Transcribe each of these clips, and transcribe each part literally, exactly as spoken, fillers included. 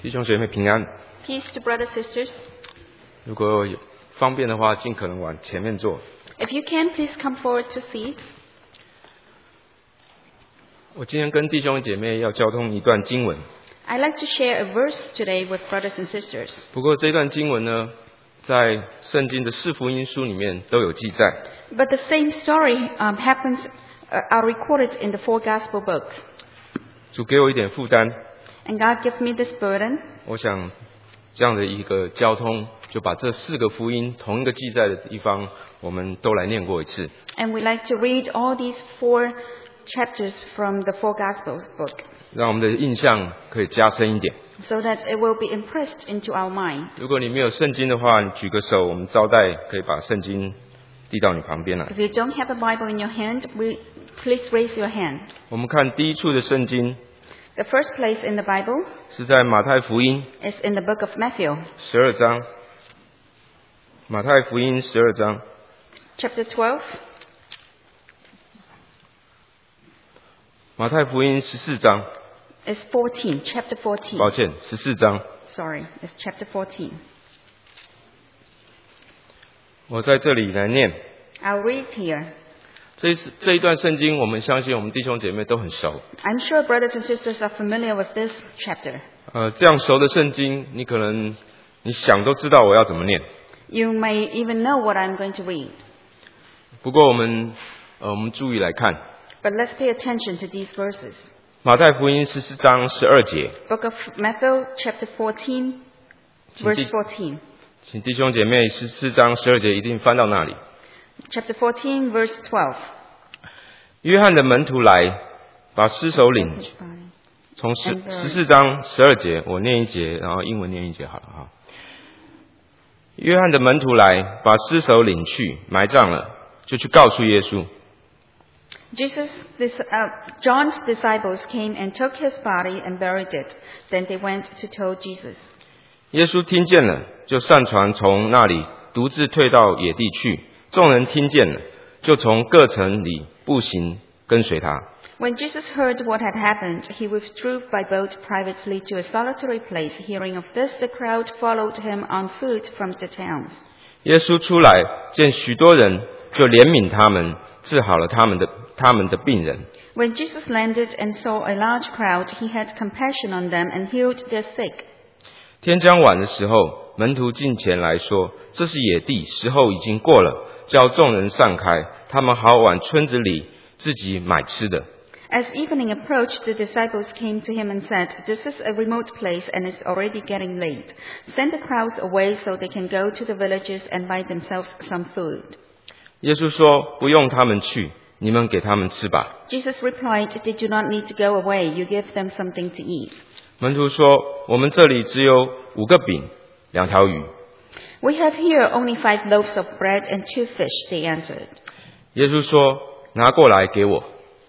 弟兄姐妹平安。 Peace to brothers and sisters. 如果有方便的话，尽可能往前面坐。 If you can, please come forward to seat. 我今天跟弟兄姐妹要交通一段经文。 I'd like to share a verse today with brothers and sisters. 不过这段经文呢，在圣经的四福音书里面都有记载。 But the same story um, happens, uh, are recorded in the four gospel books. 主给我一点负担， And God gave me this burden. 我想这样的一个交通，就把这四个福音同一个记载的地方，我们都来念过一次。 And we'd like to read all these four chapters from the four gospels book, 让我们的印象可以加深一点。 so that it will be impressed into our mind. 如果你没有圣经的话，你举个手，我们招待可以把圣经递到你旁边来。 If you don't have a Bible in your hand, we, please raise your hand. 我们看第一处的圣经 The first place in the Bible 是在马太福音 is in the book of Matthew, 十二章，马太福音十二章， chapter twelve, 马太福音十四章， is fourteen, chapter fourteen. 抱歉，十四章。 Sorry, it's chapter fourteen. 我在这里来念 I'll read here. 这一这一段圣经，我们相信我们弟兄姐妹都很熟。 I'm sure brothers and sisters are familiar with this chapter. 呃，这样熟的圣经，你可能你想都知道我要怎么念。 You may even know what I'm going to read. 不过我们呃，我们注意来看 But let's pay attention to these verses. 马太福音十四章十二节， Book of Matthew, chapter fourteen, 请 verse 弟 fourteen. 请弟兄姐妹十四章十二节一定翻到那里。 Chapter fourteen, verse twelve. 约翰的门徒来，把尸首领，从十 And the- 十四章十二节，我念一节，然后英文念一节好了哈。约翰的门徒来，把尸首领去埋葬了，就去告诉耶稣。 Jesus, this, uh, John's disciples came and took his body and buried it. Then they went to tell Jesus. 耶稣听见了，就上船从那里独自退到野地去。众人听见了，就从各城里步行跟随他。 When Jesus heard what had happened, he withdrew by boat privately to a solitary place. Hearing of this, the crowd followed him on foot from the towns. 耶稣出来，见许多人，就怜悯他们，治好了他们的他们的病人。 When Jesus landed and saw a large crowd, he had compassion on them and healed their sick. 天将晚的时候，门徒近前来说：“这是野地，时候已经过了，叫众人散开，他们好往村子里自己买吃的。” As evening approached, the disciples came to him and said, "This is a remote place and it's already getting late. Send the crowds away so they can go to the villages and buy themselves some food." 耶稣说：“不用他们去，你们给他们吃吧。” Jesus replied, "They do not need to go away. You give them something to eat." 门徒说：“我们这里只有五个饼，两条鱼。” "We have here only five loaves of bread and two fish," they answered. 耶稣说：“拿过来给我。”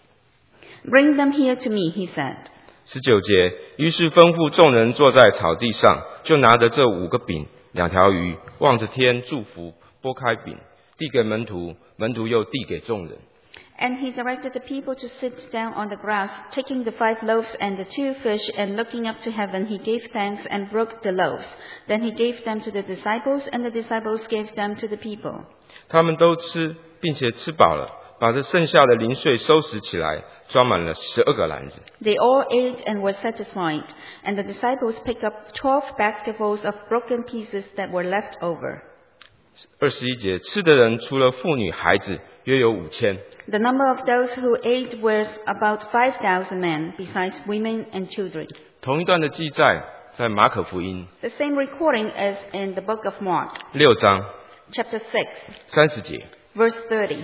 "Bring them here to me," he said. 十九节，于是吩咐众人坐在草地上，就拿着这五个饼、两条鱼，望着天祝福，拨开饼，递给门徒，门徒又递给众人。 And he directed the people to sit down on the grass, taking the five loaves and the two fish, and looking up to heaven, he gave thanks and broke the loaves. Then he gave them to the disciples, and the disciples gave them to the people. 他们都吃，并且吃饱了，把这剩下的零碎收拾起来，装满了十二个篮子。 They all ate and were satisfied, and the disciples picked up twelve basketfuls of broken pieces that were left over. 二十一节，吃的人除了妇女孩子，约有五千。 The number of those who ate was about five thousand men, besides women and children. 同一段的记载在马可福音 The same recording is in the book of Mark, 六章 chapter six, 三十节。 verse thirty.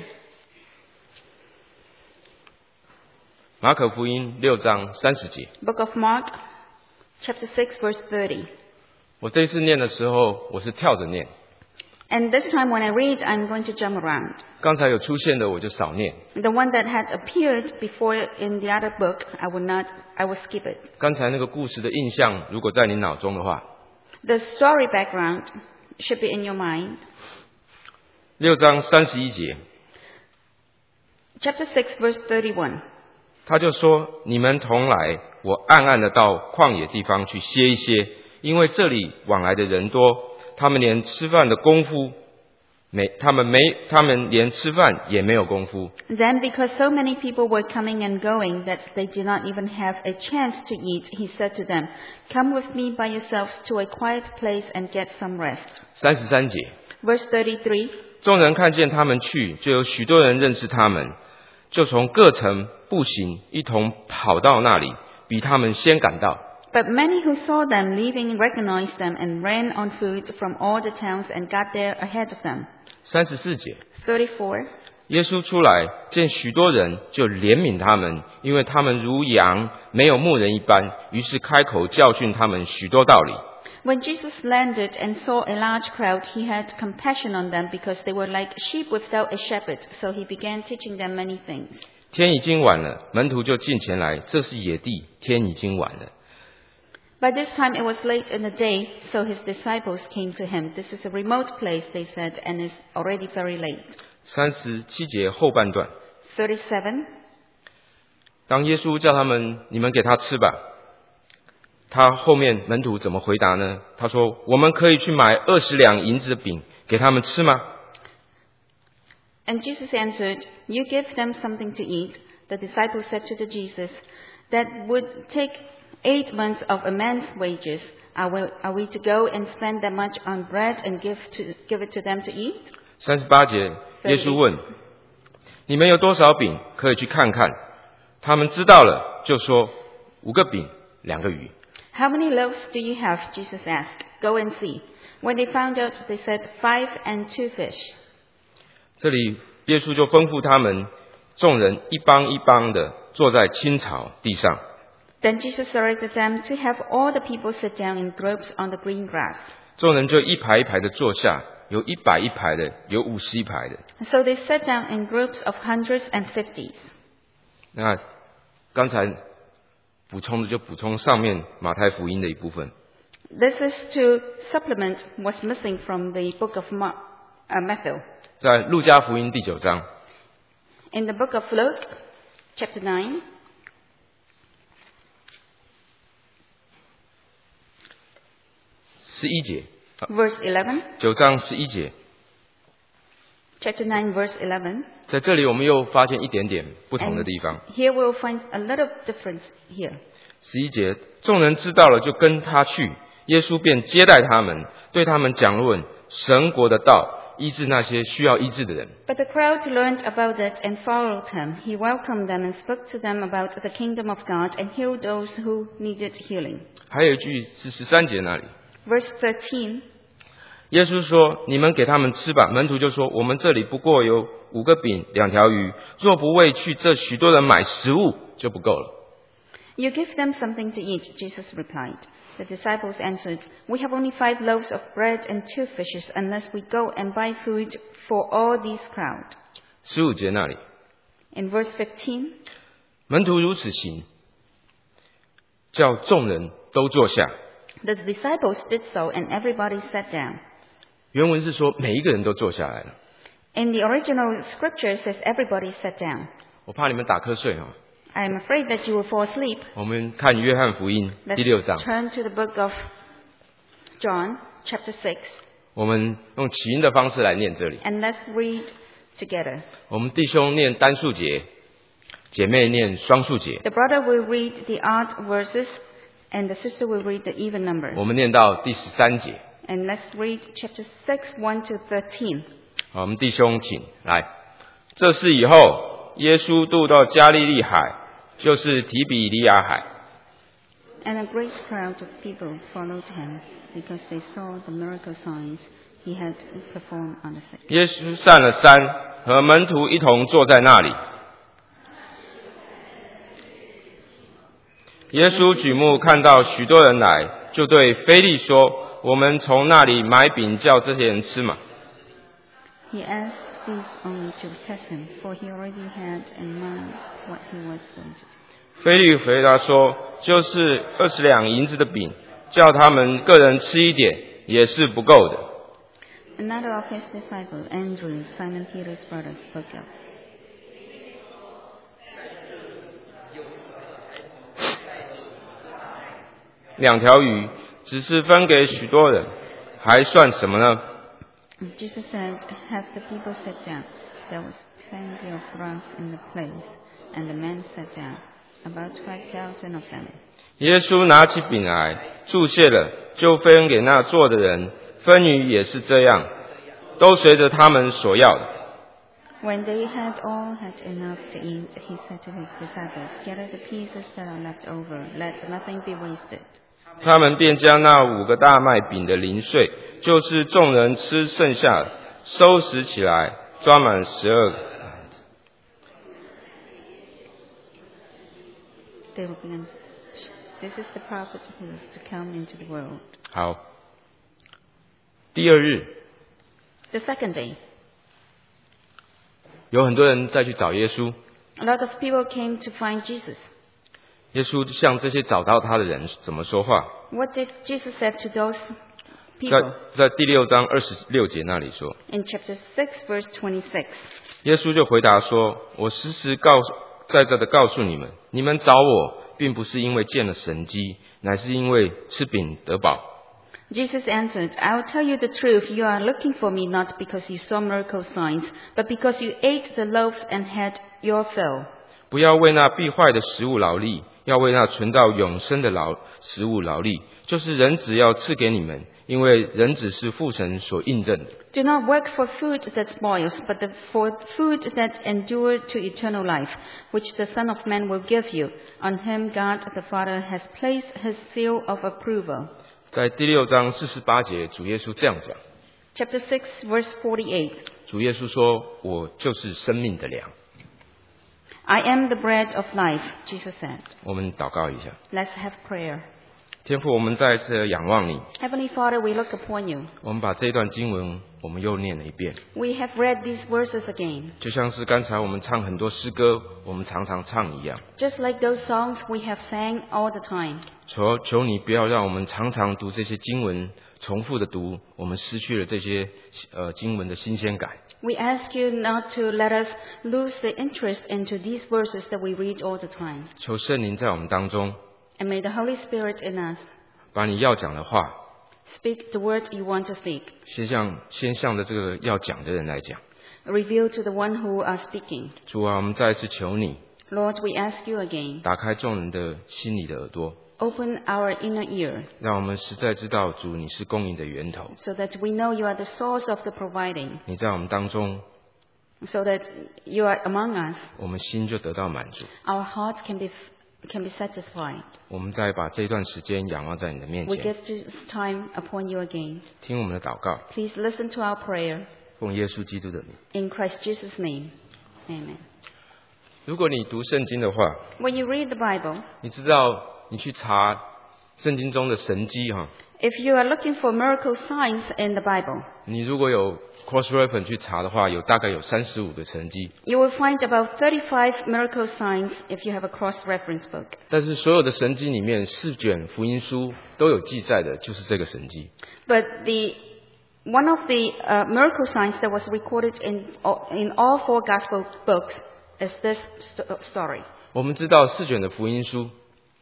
马可福音六章三十节。 Book of Mark, chapter six, verse thirty. 我这一次念的时候，我是跳着念。 And this time when I read, I'm going to jump around. 刚才有出现的我就少念。 The one that had appeared before in the other book, I would not, I will skip it. 刚才那个故事的印象，如果在你脑中的话， The story background should be in your mind. 六章三十一节， Chapter six, verse thirty-one. 他就说：“你们同来，我暗暗的到旷野地方去歇一歇。” 因为这里往来的人多，他们连吃饭的功夫没，他们没，他们连吃饭也没有功夫。 Then, because so many people were coming and going that they did not even have a chance to eat, he said to them, "Come with me by yourselves to a quiet place and get some rest." 三十三节， Verse thirty-three. 众人看见他们去，就有许多人认识他们，就从各城步行一同跑到那里，比他们先赶到。 But many who saw them leaving recognized them and ran on foot from all the towns and got there ahead of them. 三十四节， thirty-four. 耶稣出来见许多人，就怜悯他们，因为他们如羊没有牧人一般，于是开口教训他们许多道理。 When Jesus landed and saw a large crowd, he had compassion on them because they were like sheep without a shepherd, so he began teaching them many things. 天已经晚了，门徒就近前来，这是野地，天已经晚了。 By this time it was late in the day, so his disciples came to him. This is a remote place, they said, and is already very late. 三十七节后半段， thirty-seven. 当耶稣叫他们，你们给他吃吧。他后面门徒怎么回答呢？他说：“我们可以去买二十两银子的饼给他们吃吗？” And Jesus answered, "You give them something to eat." The disciples said to the Jesus, "That would take eight months of a man's wages. Are we, are we to go and spend that much on bread and give, to, give it to them to eat?" 三十八节，耶稣问：“你们有多少饼？可以去看看。”他们知道了，就说：“五个饼，两个鱼。” "How many loaves do you have?" Jesus asked. "Go and see." When they found out, they said, "Five and two fish." 这里耶稣就吩咐他们，众人一帮一帮的坐在青草地上。 Then Jesus directed them to have all the people sit down in groups on the green grass. 众人就一排一排的坐下，有一百一排的，有五十一排的。 So they sat down in groups of hundreds and fifties. 那刚才补充的就补充上面马太福音的一部分。 This is to supplement what's missing from the book of Mark, uh, Matthew. 在路加福音第九章， In the book of Luke, chapter nine, 十一节， verse eleven. 九章十一节， Chapter nine, verse eleven. 在这里我们又发现一点点不同的地方。 Here we'll find a little difference here. 十一节，众人知道了，就跟他去，耶稣便接待他们，对他们讲论神国的道，医治那些需要医治的人。 But the crowd learned about it and followed him. He welcomed them and spoke to them about the kingdom of God and healed those who needed healing. 还有一句是十三节那里， Verse thirteen. 耶稣说：“你们给他们吃吧。”门徒就说：“我们这里不过有五个饼，两条鱼，若不为去这许多人买食物，就不够了。” "You give them something to eat," Jesus replied. The disciples answered, "We have only five loaves of bread and two fishes, unless we go and buy food for all this crowd." 十五节那里， In verse fifteen, 门徒如此行，叫众人都坐下。 the disciples did so and everybody sat down. 原文是说每一个人都坐下来了。 In the original scripture it says everybody sat down. 我怕你们打瞌睡哦。 I'm afraid that you will fall asleep. 我们看约翰福音 Let's 第六章， turn to the book of John, chapter six, 我们用起音的方式来念这里。 and let's read together. 我们弟兄念单数节，姐妹念双数节。 The brother will read the odd verses, and the sister will read the even number. 我们念到第十三节。 And let's read chapter six, one to thirteen. 好，我们弟兄请来。这事以后，耶稣渡到加利利海，就是提比利亚海。 And a great crowd of people followed him, because they saw the miracle signs he had performed on the sick. 耶稣上了山，和门徒一同坐在那里。耶稣举目看到许多人来，就对腓力说：“我们从那里买饼叫这些人吃嘛。” He asked these only to test him, for he already had in mind what he was going to do. 腓力回答说：“就是二十两银子的饼，叫他们个人吃一点，也是不够的。” Another of his disciples, Andrew, Simon Peter's brother, spoke up. 两条鱼只是分给许多人，还算什么呢？ Jesus said, have the people sit down. There was plenty of grass in the place, and the men sat down, about five thousand of them. 耶稣拿起饼来，祝谢了，就分给那坐的人，分鱼也是这样，都随着他们所要的。 When they had all had enough to eat, he said to his disciples, gather the pieces that are left over, let nothing be wasted. 他们便将那五个大麦饼的零碎，就是众人吃剩下的，收拾起来，装满十二个。 They will begin. This is the prophet who is to come into the world. 好，第二日， The second day, 有很多人再去找耶稣。 a lot of people came to find Jesus. 耶稣向这些找到他的人怎么说话？ What did Jesus say to those 在 people? 在第六章二十六节那里说， In chapter six, verse twenty-six. 耶稣就回答说：“我实实告诉在这的告诉你们，你们找我，并不是因为见了神迹，乃是因为吃饼得饱。 Jesus answered, I will tell you the truth. You are looking for me not because you saw miracle signs, but because you ate the loaves and had your fill. 不要为那必坏的食物劳力，要为那存到永生的劳食物劳力，就是人子要赐给你们，因为人子是父神所印证的。 Do not work for food that spoils, but the, for food that endures to eternal life, which the Son of Man will give you. On him God the Father has placed his seal of approval. ” 在第六章四十八节，主耶稣这样讲： Chapter six, verse forty-eight. 主耶稣说：“我就是生命的粮。” I am the bread of life, Jesus said. 我们祷告一下， Let's have prayer. 天父，我们再一次仰望你。 Heavenly Father, we look upon you. 我们把这段经文，我们又念了一遍， We have read these verses again. 就像是刚才我们唱很多诗歌，我们常常唱一样。 Just like those songs we have sang all the time. 求求你不要让我们常常读这些经文，重复的读，我们失去了这些呃经文的新鲜感。 We ask you not to let us lose the interest into these verses that we read all the time. 求圣灵在我们当中， And may the Holy Spirit in us 把你要讲的话， speak the word you want to speak. 先向先向着这个要讲的人来讲。 Reveal to the one who are speaking. 主啊，我们再一次求你， Lord, we ask you again. 打开众人的心里的耳朵， Open our inner ear 让我们实在知道主你是供应的源头， so that we know you are the source of the providing. 你在我们当中， So that you are among us. 我们心就得到满足。 Our hearts can be can be satisfied. 我们再把这段时间仰望在你的面 We 前， give this time upon you again. 听我们的祷告， Please listen to our prayer 奉耶稣基督的名。 in Christ Jesus' name. Amen. 如果你读圣经的话， When you read the Bible, 你知道你去查圣经中的神迹哈， if you are looking for miracle signs in the Bible, 你如果有 cross reference 去查的话，有大概有三十五个神迹， you will find about thirty-five miracle signs if you have a cross-reference book. 但是所有的神迹里面，四卷福音书都有记载的，就是这个神迹。 But the one of the uh, miracle signs that was recorded in all- in all four gospel books is this st- story. 我们知道四卷的福音书，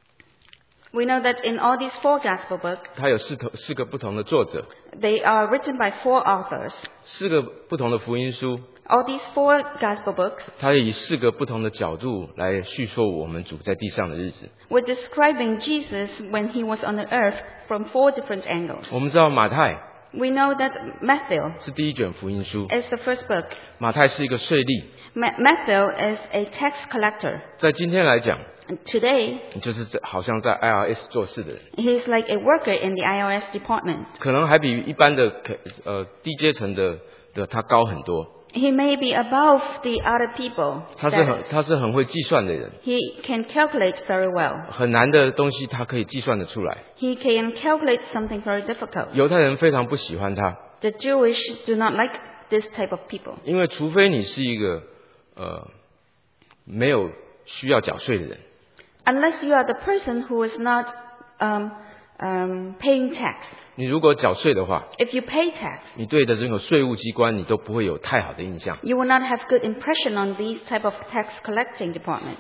We know that in all these four gospel books, 它有四头四个不同的作者， they are written by four authors. 四个不同的福音书， All these four gospel books 它以四个不同的角度来叙述我们主在地上的日子。 were describing Jesus when he was on the earth from four different angles. 我们知道马太 We know that Matthew 是第一卷福音书， is the first book. 马太是一个税吏， Ma- Matthew is a tax collector. 在今天来讲， And today, 你就是在好像在 I R S 做事的人， he is like a worker in the I R S department. 可能还比一般的可呃低阶层的的他高很多。 He may be above the other people. 他是很 status. 他是很会计算的人， He can calculate very well. 很难的东西他可以计算得出来。 He can calculate something very difficult. 犹太人非常不喜欢他， The Jewish do not like this type of people. 因为除非你是一个呃没有需要缴税的人， Unless you are the person who is not um, um, paying tax. 你如果缴税的话， If you pay tax, 你对的这个税务机关你都不会有太好的印象。 you will not have good impression on these type of tax collecting department.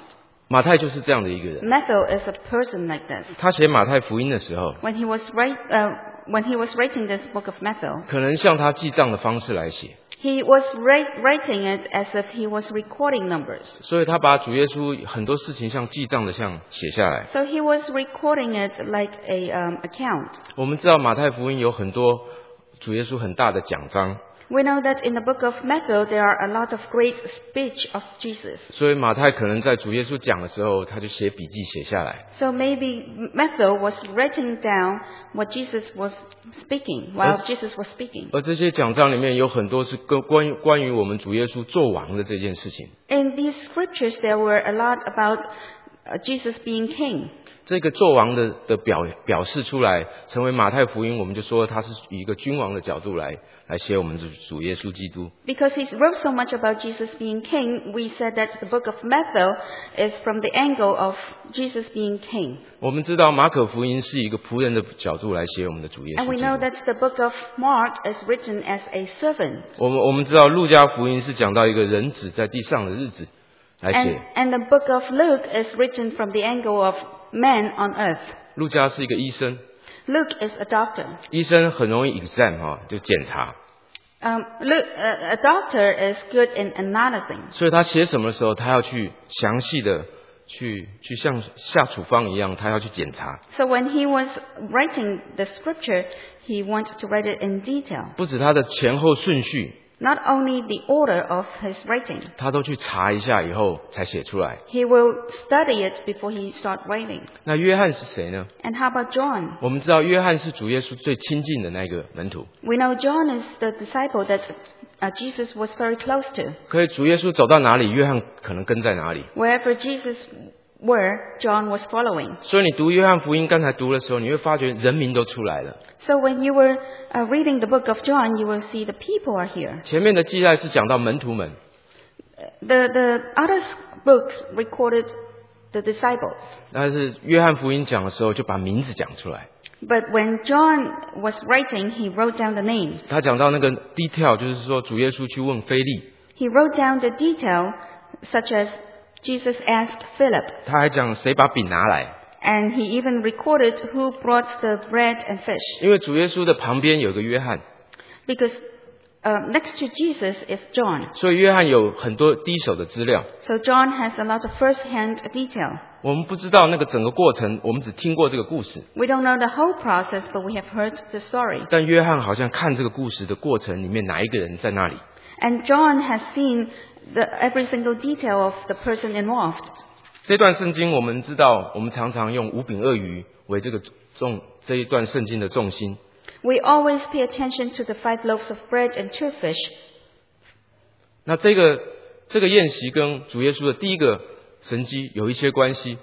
马太就是这样的一个人。 Matthew is a person like this. 他写马太福音的时候， When he was write, uh, when he was writing this book of Matthew, 可能像他记账的方式来写， he was write, writing it as if he was recording numbers. 所以他把主耶稣很多事情像记账的像写下来。 So he was recording it like a um, account. 我们知道马太福音有很多主耶稣很大的奖章， We know that in the book of Matthew there are a lot of great speech of Jesus. 所以马太可能在主耶稣讲的时候，他就写笔记写下来。 So maybe Matthew was writing down what Jesus was speaking while Jesus was speaking. 而这些奖章里面有很多是跟关于关于我们主耶稣做王的这件事情。 In these scriptures there were a lot about uh, Jesus being king. 这个做王的的表表示出来，成为马太福音，我们就说他是以一个君王的角度来来写我们的主耶稣基督。 Because he wrote so much about Jesus being king, we said that the book of Matthew is from the angle of Jesus being king. 我们知道马可福音是一个仆人的角度来写我们的主耶 And 稣 we 基 know 督。 that the book of Mark is written as a servant. 我们我们知道路加福音是讲到一个人子在地上的日子来 And, 写。 and the book of Luke is written from the angle of man on earth. 路加是一个医生， Luke is a doctor. 医生很容易 exam 哈，就检查， Um, Luke, uh, a doctor is good in analyzing. 所以他写什么的时候，他要去详细的去去像下处方一样，他要去检查。 So when he was writing the scripture, he wanted to write it in detail. 不止他的前后顺序， Not only the order of his writing. 他都去查一下以后才写出来。 He will study it before he start writing. 那约翰是谁呢？ And how about John? 我们知道约翰是主耶稣最亲近的那个门徒， We know John is the disciple that uh, Jesus was very close to. 可以主耶稣走到哪里，约翰可能跟在哪里。 Wherever Jesus were, John was following. 所以你读约翰福音，刚才读的时候，你会发觉人名都出来了。 So when you were uh, reading the book of John, you will see the people are here. 前面的记载是讲到门徒们， The, the other books recorded the disciples. 但是约翰福音讲的时候就把名字讲出来。 But when John was writing, he wrote down the names. 他讲到那个 detail， 就是说主耶稣去问腓利， He wrote down the detail, such as Jesus asked Philip. 他还讲谁把饼拿来， And he even recorded who brought the bread and fish. 因为主耶稣的旁边有个约翰， Because uh, next to Jesus is John. 所以约翰有很多第一手的资料。 So John has a lot of first-hand detail. 我们不知道那个整个过程，我们只听过这个故事。 We don't know the whole process, but we have heard the story. 但约翰好像看这个故事的过程里面哪一个人在那里。 And John has seen the, every single detail of the person involved. 这段圣经我们知道，我们常常用五饼二鱼为这个重这一段圣经的重心。 We always pay attention to the five loaves of bread and two fish. 那这个这个宴席跟主耶稣的第一个神迹有一些关系。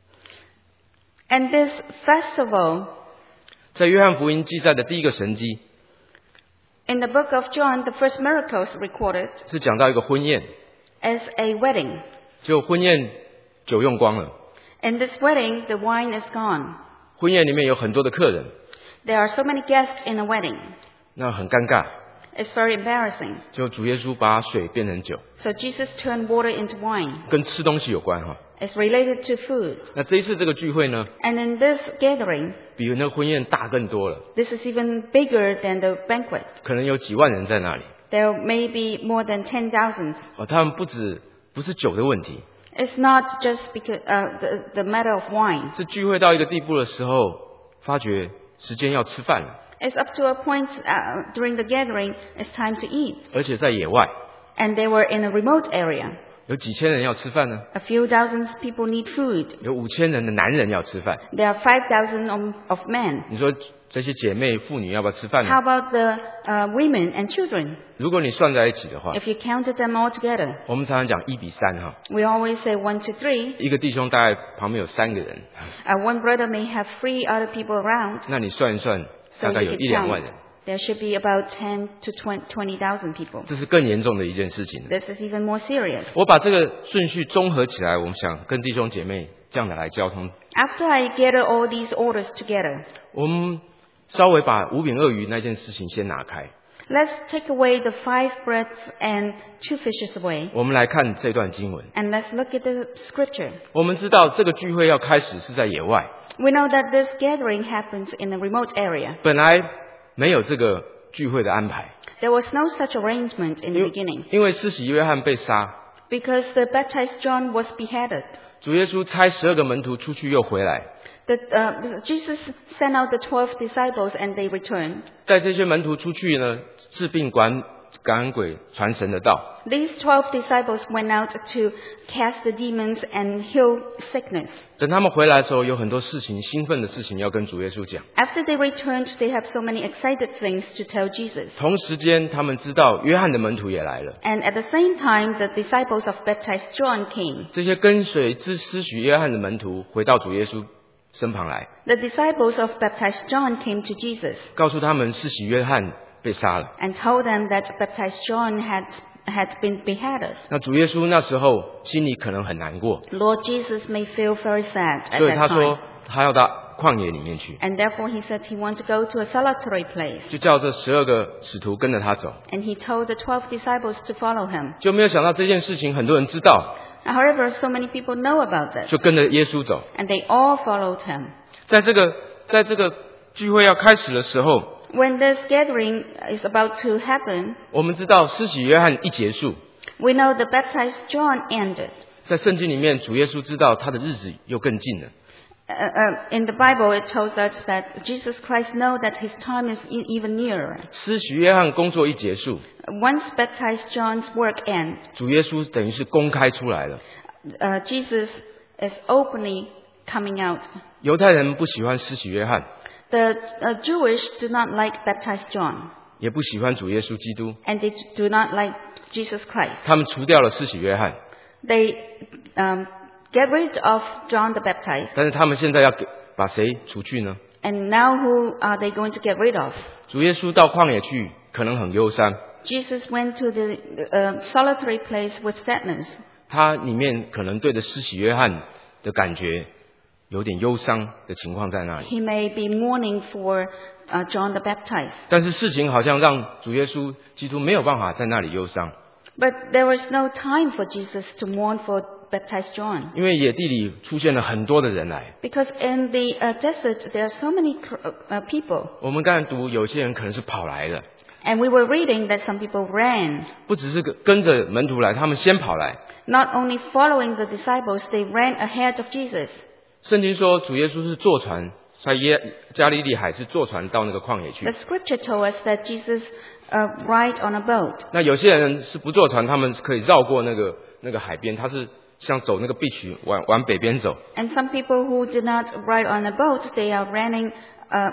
And this festival, 在约翰福音记载的第一个神迹 in the book of John, the first miracles recorded 是讲到一个婚宴， is a wedding. 就婚宴酒用光了， In this wedding, the wine is gone. 婚宴里面有很多的客人， There are so many guests in a wedding. 那很尴尬， It's very embarrassing. 就主耶稣把水变成酒， So Jesus turned water into wine. 跟吃东西有关哈。 It's related to food. 那这一次这个聚会呢， And in this gathering, 比那个婚宴大更多了， this is even bigger than the banquet. 可能有几万人在那里。 There may be more than ten thousands. 哦，他们不止不是酒的问题， It's not just because uh, the, the matter of wine. 是聚会到一个地步的时候，发觉时间要吃饭了， It's up to a point uh, during the gathering, it's time to eat. 而且在野外， And they were in a remote area. 有几千人要吃饭呢， A few thousands people need food. 有五千人的男人要吃饭。 There are five thousand of, of men. 你说这些姐妹妇女要不要吃饭 How 呢？ about the uh, women and children? 如果你算在一起的话， If you counted them all together, 我们常常讲一比三哈， we always say one to three. 一个弟兄大概旁边有三个人， Uh, one brother may have three other people around. 那你算一算， So 大概 you 有 could 一两万 count. 人， There should be about ten to twenty thousand people. 这是更严重的一件事情。 This is even more serious. 我把这个顺序综合起来，我们想跟弟兄姐妹这样的来交通。 After I gather all these orders together, 我们稍微把五饼二鱼那件事情先拿开， Let's take away the five breads and two fishes away. 我们来看这段经文。 And let's look at the scripture. 我们知道这个聚会要开始是在野外， We know that this gathering happens in a remote area. 本来没有这个聚会的安排， There was no such arrangement in the 因为 beginning 因为施洗约翰被杀， because the baptized John was beheaded. 主耶稣差十二个门徒出去又回来， The, uh, Jesus sent out the twelve disciples and they returned. 带这些门徒出去呢，治病赶赶赶鬼，传神的道。 These twelve disciples went out to cast the demons and heal sickness. 等他们回来的时候，有很多事情兴奋的事情要跟主耶稣讲。 After they returned, they have so many excited things to tell Jesus. 同时间，他们知道约翰的门徒也来了， And at the same time, the disciples of baptized John came. 这些跟随之施洗约翰的门徒回到主耶稣身旁来， The disciples of baptized John came to Jesus 告诉他们施洗约翰被杀了。 and told them that baptized John had, had been beheaded. 那主耶稣那时候心里可能很难过， Lord Jesus may feel very sad at 所以 that 他 time. 说他要到旷野里面去， And therefore he said he wanted to go to a solitary place. 就叫这十二个使徒跟着他走。 And he told the twelve disciples to follow him. 就没有想到这件事情很多人知道， However, so many people know about this. 就跟着耶稣走。 And they all followed him. 在这个在这个聚会要开始的时候， When this gathering is about to happen, 我们知道施洗约翰一结束， we know the baptized John ended. 在圣经里面，主耶稣知道他的日子又更近了。 Uh, uh, in the Bible, it tells us that Jesus Christ knows that his time is e- even nearer. 施洗约翰工作一结束， Once baptized John's work ends, 主耶稣等于是公开出来了。 uh, Jesus is openly coming out. 犹太人不喜欢施洗约翰， The uh, Jewish do not like baptized John, 也不喜欢主耶稣基督， and they do not like Jesus Christ. 他们除掉了施洗约翰， They um, get rid of John the Baptist, 但是他们现在要给把谁除去呢？ and now who are they going to get rid of? 主耶稣到旷野去，可能很忧伤， Jesus went to the uh, solitary place with sadness. 他里面可能对着施洗约翰的感觉有点忧伤的情况在那里。 He may be mourning for uh, John the Baptist. 但是事情好像让主耶稣基督没有办法在那里忧伤， But there was no time for Jesus to mourn for baptized John. 因为野地里出现了很多的人来。 Because in the uh, desert, there are so many cr- uh, people. 我们刚才读，有些人可能是跑来的， And we were reading that some people ran. 不只是跟着门徒来，他们先跑来。 Not only following the disciples, they ran ahead of Jesus. 圣经说，主耶稣是坐船，在耶加利利海是坐船到那个旷野去 The。scripture told us that Jesus uh, ride on a boat. 那有些人是不坐船，他们可以绕过那个那个海边，他是像走那个碧渠往往北边走。 And some people who did not ride on a boat, they are running uh,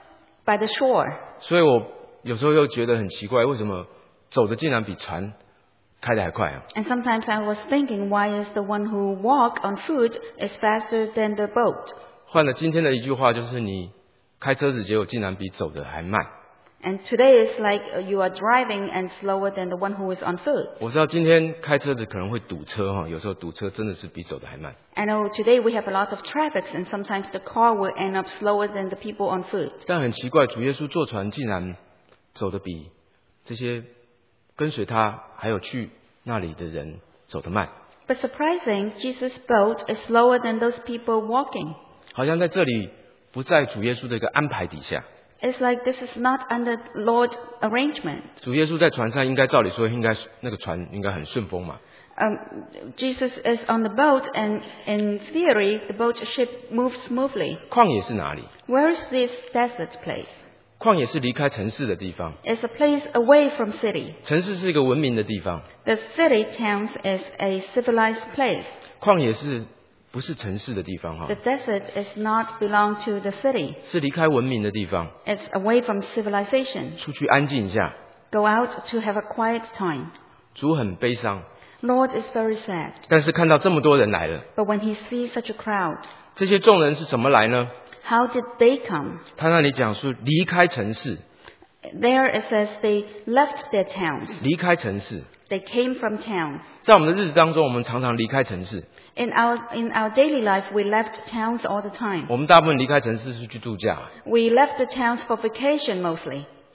by the shore. 所以我有时候又觉得很奇怪，为什么走的竟然比船开得还快啊？ And sometimes I was thinking, why is the one who walk on foot is faster than the boat? 换了今天的一句话，就是你开车子，结果竟然比走的还慢。 And today is like uh, you are driving and slower than the one who is on foot. 我知道今天开车子可能会堵车哈，有时候堵车真的是比走的还慢。 I know today we have a lot of traffic and sometimes the car will end up slower than the people on foot. 但很奇怪，主耶稣坐船竟然走得比这些跟随他还有去那里的人走得慢， But surprising, Jesus' boat is slower than those people walking. 好像在这里不在主耶稣的一个安排底下。 It's like this is not under Lord arrangement. 主耶稣在船上，应该照理说应该那个船应该很顺风嘛。 Um, Jesus is on the boat, and in theory, the boat ship moves smoothly. 旷野是哪里？ Where is this desert place? 旷野是离开城市的地方， It's a place away from city. 城市是一个文明的地方， The city towns is a civilized place. 旷野是不是城市的地方哈 The？desert is not belong to the city. 是离开文明的地方， It's away from civilization. 出去安静一下。 Go out to have a quiet time. 主很悲伤， Lord is very sad. 但是看到这么多人来了， But when he sees such a crowd, 这些众人是怎么来呢？ how did they come? 他那里讲述离开城市， There it says they left their towns. 离开城市。 They came from towns. 在我们的日子当中，我们常常离开城市。 In our, in our daily life, we left towns all the time. 我们大部分离开城市是去度假， We left the towns for vacation mostly.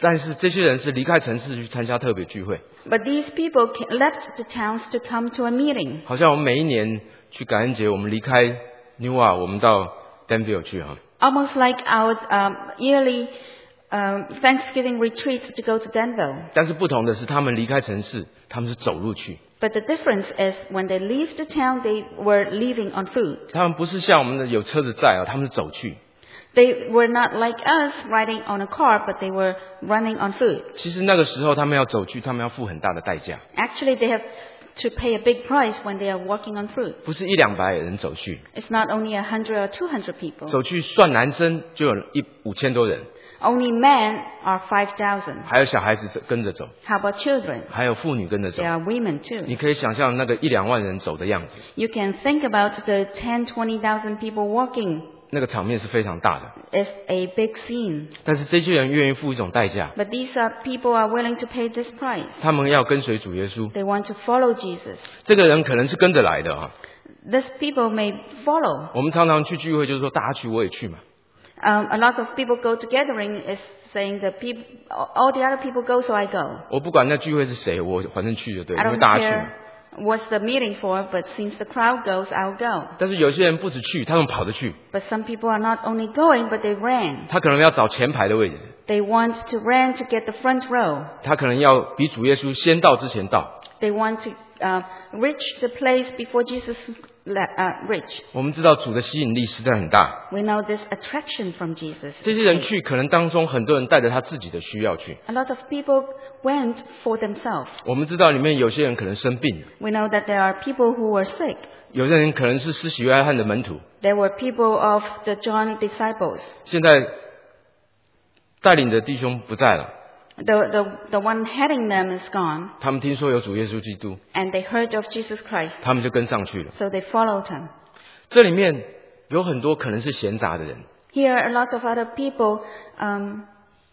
但是这些人是离开城市去参加特别聚会， But these people ca- left the towns to come to a meeting. 好像我们每一年去感恩节，我们离开 Newark， 我们到 Danville 去哈。 Almost like our um, yearly um, Thanksgiving retreat to go to Danville. 但是不同的是，他们离开城市，他们是走路去。 But the difference is when they leave the town, they were leaving on foot. 他们不是像我们的有车子载啊，他们是走去。 They were not like us riding on a car, but they were running on foot. 其实那个时候他们要走去，他们要付很大的代价， Actually, they have to pay a big price when they are walking on foot. 不是一两百人走去， It's not only a hundred or two hundred people. 走去算男生就有一五千多人， Only men are five thousand. 还有小孩子跟着走， How about children? 还有妇女跟着走 There。are women too. 你可以想象那个一两万人走的样子， You can think about the ten, twenty thousand people walking. 那个场面是非常大的。 It's a big scene. 但是这些人愿意付一种代价， But these are people are willing to pay this price. 他们要跟随主耶稣。 They want to follow Jesus. 这个人可能是跟着来的啊。 These people may follow. 我们常常去聚会，就是说大家去我也去嘛。 Um, a lot of people go together is saying that people, all the other people go, so I go. 我不管那聚会是谁，我反正去就对， I 因为 don't 大家去嘛。 care what's the meeting for, but since the crowd goes, I'll go. 但是有些人不止去，他们跑着去， But some people are not only going, but they ran. 他可能要找前排的位置， They want to run to get the front row. 他可能要比主耶稣先到之前到。 They want to uh, reach the place before Jesus le- uh, reach. 我们知道主的吸引力实在很大， We know this attraction from Jesus. 这些人去，可能当中很多人带着他自己的需要去。 A lot of people went for themselves. 我们知道里面有些人可能生病， We know that there are people who were sick. 有些人可能是施洗约翰的门徒， There were people of the John disciples. 现在带领的弟兄不在了， The, the, the one heading them is gone, 他们听说有主耶稣基督， and they heard of Jesus Christ, 他们就跟上去了。 so they followed him. 这里面有很多可能是闲杂的人， Here, a lot of other people um,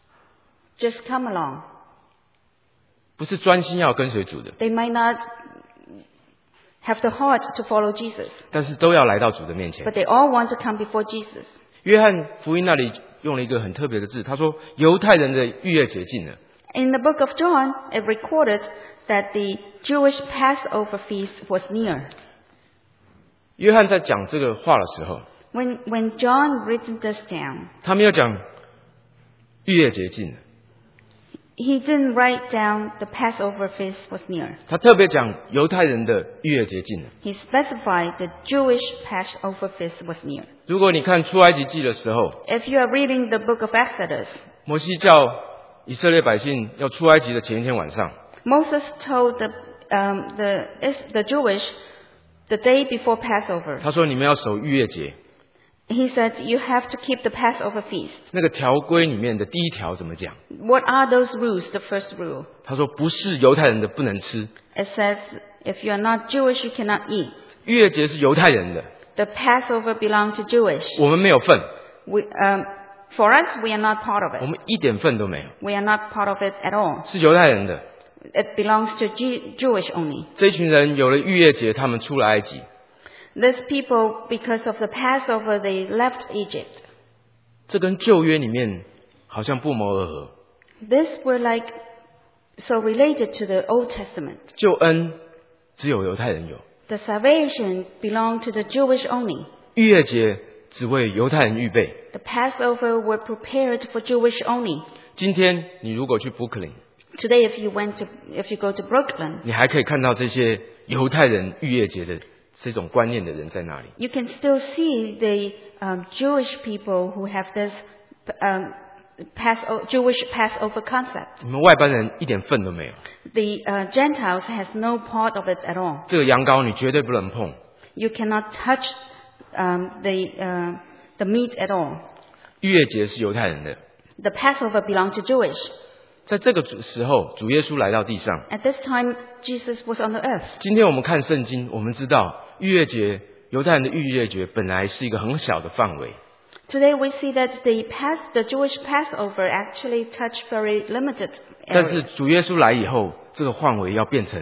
just come along. 不是专心要跟随主的， They might not have the heart to follow Jesus, 但是都要来到主的面前 but。they all want to come before Jesus. 约翰福音那里用了一个很特别的字，他说犹太人的逾越节近了。 In the book of John, it recorded that the Jewish Passover feast was near. 约翰在讲这个话的时候， When, when John written this down, 他没有讲逾越节近了， he didn't write down the Passover feast was near. 他特别讲犹太人的逾越节近了。 He specified the Jewish Passover feast was near. 如果你看出埃及记的时候， If you are reading the book of Exodus, 摩西叫以色列百姓要出埃及的前一天晚上， Moses told the, um, the, is- the Jewish the day before Passover. 他说你们要守逾越节。 He said, you have to keep the Passover feast. 那个条规里面的第一条怎么讲？ What are those rules? The first rule. 他说不是犹太人的不能吃， It says, if you are not Jewish, you cannot eat. 逾越节是犹太人的， The Passover belongs to Jewish. 我们没有份， We, um, for us, we are not part of 我 it. 们一点份都没有， We are not part of it at all. 是犹太人的。 It belongs to G- Jewish only. 这群人有了逾越节，他们出了埃及。 These people, because of the Passover, they left Egypt. 这跟旧约里面好像不谋而合。 These were like so related to the Old Testament. 救恩只有犹太人有， The salvation belonged to the Jewish only. 逾越节只为犹太人预备。 The Passover were prepared for Jewish only. 今天你如果去 Brooklyn， Today, if you went to, if you go to Brooklyn, 你还可以看到这些犹太人逾越节的这种观念的人在那里。 you can still see the um, Jewish people who have this um, Pass, Jewish Passover concept. 你们外邦人一点份都没有， The uh, Gentiles has no part of it at all. 这个羊羔你绝对不能碰。 You cannot touch um, the uh, the meat at all. 逾越节是犹太人的， The Passover belonged to Jewish. 在这个时候，主耶稣来到地上。 At this time, Jesus was on the earth. 今天我们看圣经，我们知道逾越节，犹太人的逾越节本来是一个很小的范围， Today we see that the Pas, the Jewish Passover actually touched very limited 但是 area. 主耶稣来以后，这个范围要变成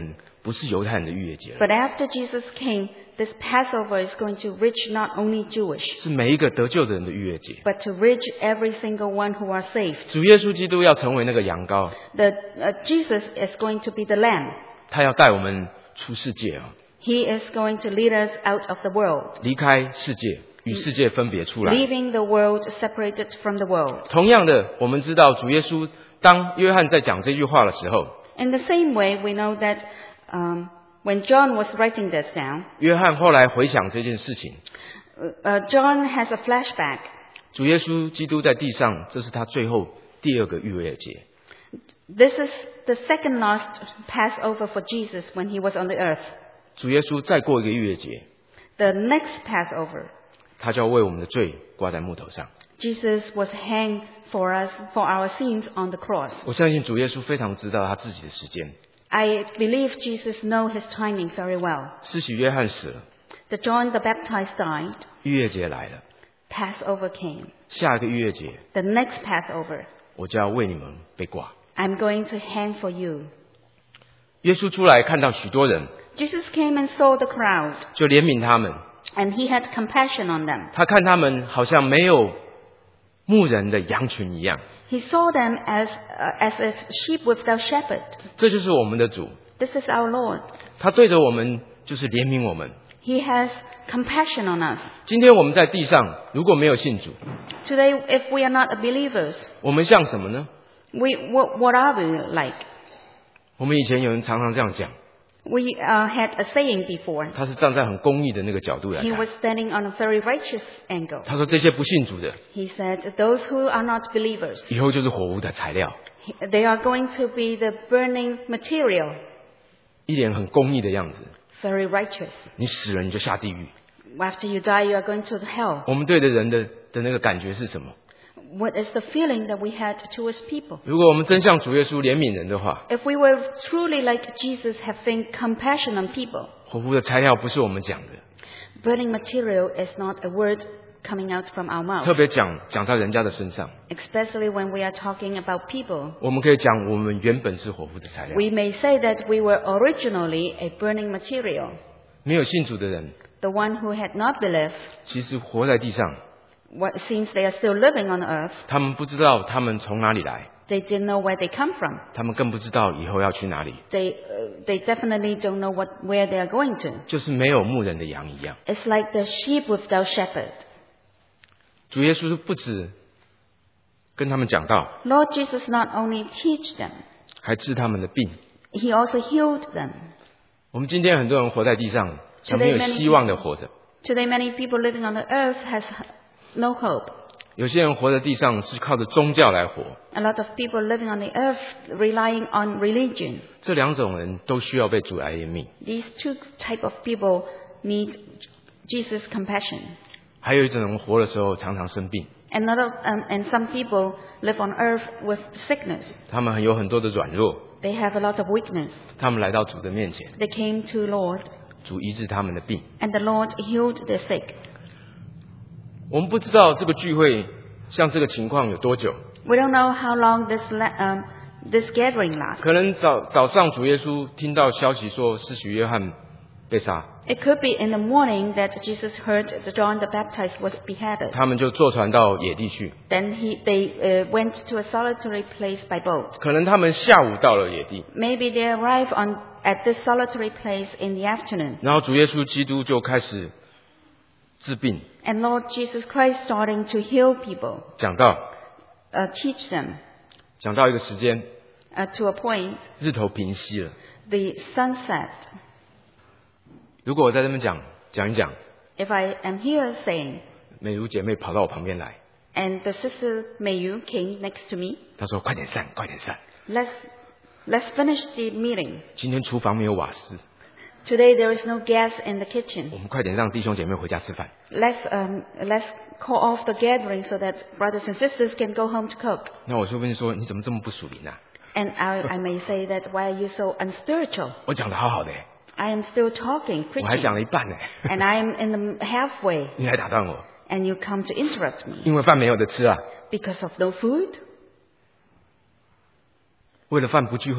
不是犹太人的逾越节了， But after Jesus came, this Passover is going to reach not only Jewish, 是每一个得救的人的逾越节。 but to reach every single one who are saved. 主耶稣基督要成为那个羊羔， The, uh, Jesus is going to be the Lamb. 他要带我们出世界啊， He is going to lead us out of the world, 离开世界，与世界分别出来。 leaving the world separated from the world. 同样的，我们知道主耶稣当约翰在讲这句话的时候， In the same way, we know that um, when John was writing this down, 约翰后来回想这件事情， uh, uh, John has a flashback. 主耶稣基督在地上，这是他最后第二个逾越节。 This is the second last Passover for Jesus when he was on the earth. 主耶稣再过一个逾越节， The next Passover, 他就要为我们的罪挂在木头上。 Jesus was hanged for us, for our sins on the cross. 我相信主耶稣非常知道他自己的时间。 I believe Jesus knows his timing very well. 施洗约翰死了， The John the Baptist died. 逾越节来了， Passover came. 下一个逾越节， The next Passover, 我就要为你们被挂。 I'm going to hang for you. 耶稣出来看到许多人， Jesus came and saw the crowd, 就怜悯他们。 and he had compassion on them. 他看他们好像没有牧人的羊群一样。 He saw them as, uh, as if sheep without shepherd. 这就是我们的主， This is our Lord. 他对着我们就是怜悯我们。 He has compassion on us. 今天我们在地上如果没有信主， Today, if we are not believers, 我们像什么呢？ we, what, what are we like? 我们以前有人常常这样讲， We uh, had a saying before. 他是站在很公义的那个角度来 He 看。 was standing on a very righteous angle. 他说这些不信主的， He said, those who are not believers, 以后就是火湖的材料， they are going to be the burning material, 一脸很公义的样子。 very righteous. 你死了你就下地狱。 After you die, you are going to hell. 我们对的人的的那个感觉是什么？ What is the feeling that we had towards people? 如果我们真像主耶稣怜悯人的话， If we were truly like Jesus, having compassion on people, 火湖的材料不是我们讲的， burning material is not a word coming out from our 特 mouth, 别讲讲在人家的身上。 especially when we are talking about people. 我们可以讲我们原本是火湖的材料。 We may say that we were originally a burning material. 没有信主的人， The one who had not believed, 其实活在地上， what, since they are still living on earth, 他们不知道他们从哪里来， they didn't know where they come from. 他们更不知道以后要去哪里， They, uh, they definitely don't know what, where they are going to. 就是没有牧人的羊一样。 It's like the sheep without shepherd. 主耶稣不止跟他们讲道， Lord Jesus not only teach them, 还治他们的病。 he also healed them. 我们今天很多人活在地上，像没有 Today many 希望的活着。 Today many people living on the earth has no hope. 有些人活在地上是靠着宗教来活， A lot of people living on the earth relying on religion. 这两种人都需要被主来怜悯。 These two type of people need Jesus' compassion. 还有一种人活的时候常常生病， Another, um, and some people live on earth with sickness. 他们有很多的软弱， They have a lot of weakness. 他们来到主的面前， They came to Lord, 主医治他们的病。 and the Lord healed their sick. 我们不知道这个聚会像这个情况有多久， We don't know how long this la- um, this gathering lasts. 可能早早上主耶稣听到消息说施洗约翰被杀， It could be in the morning that Jesus heard that John the Baptist was beheaded. 他们就坐船到野地去。 Then he, they uh, went to a solitary place by boat. 可能他们下午到了野地， Maybe they arrived on, at this solitary place in the afternoon. 然后主耶稣基督就开始治病， And Lord Jesus Christ starting to heal people, 讲到 uh, teach them 讲到一个时间， uh, to a point. 日头平息了。 The sunset. 如果我在这边讲讲一讲， If I am here saying, 美如姐妹跑到我旁边来， and the sister Mayu came next to me, 她说：“快点散，快点散！ let's, let's finish the meeting. 今天厨房没有瓦斯， Today there is no gas in the kitchen. 我们快点让弟兄姐妹回家吃饭。 Let's, um, let's call off the gathering so that brothers and sisters can go home to cook. ” 那我就问说：“你怎么这么不属灵啊？ And I, I may say that, why are you so unspiritual? 我讲的好好的， I am still talking, 我还讲 preaching, 了一半呢， and I am in the halfway, 你还打断我， and you come to interrupt me 因为饭没有得吃啊， because of no food, 为了饭不聚会啊。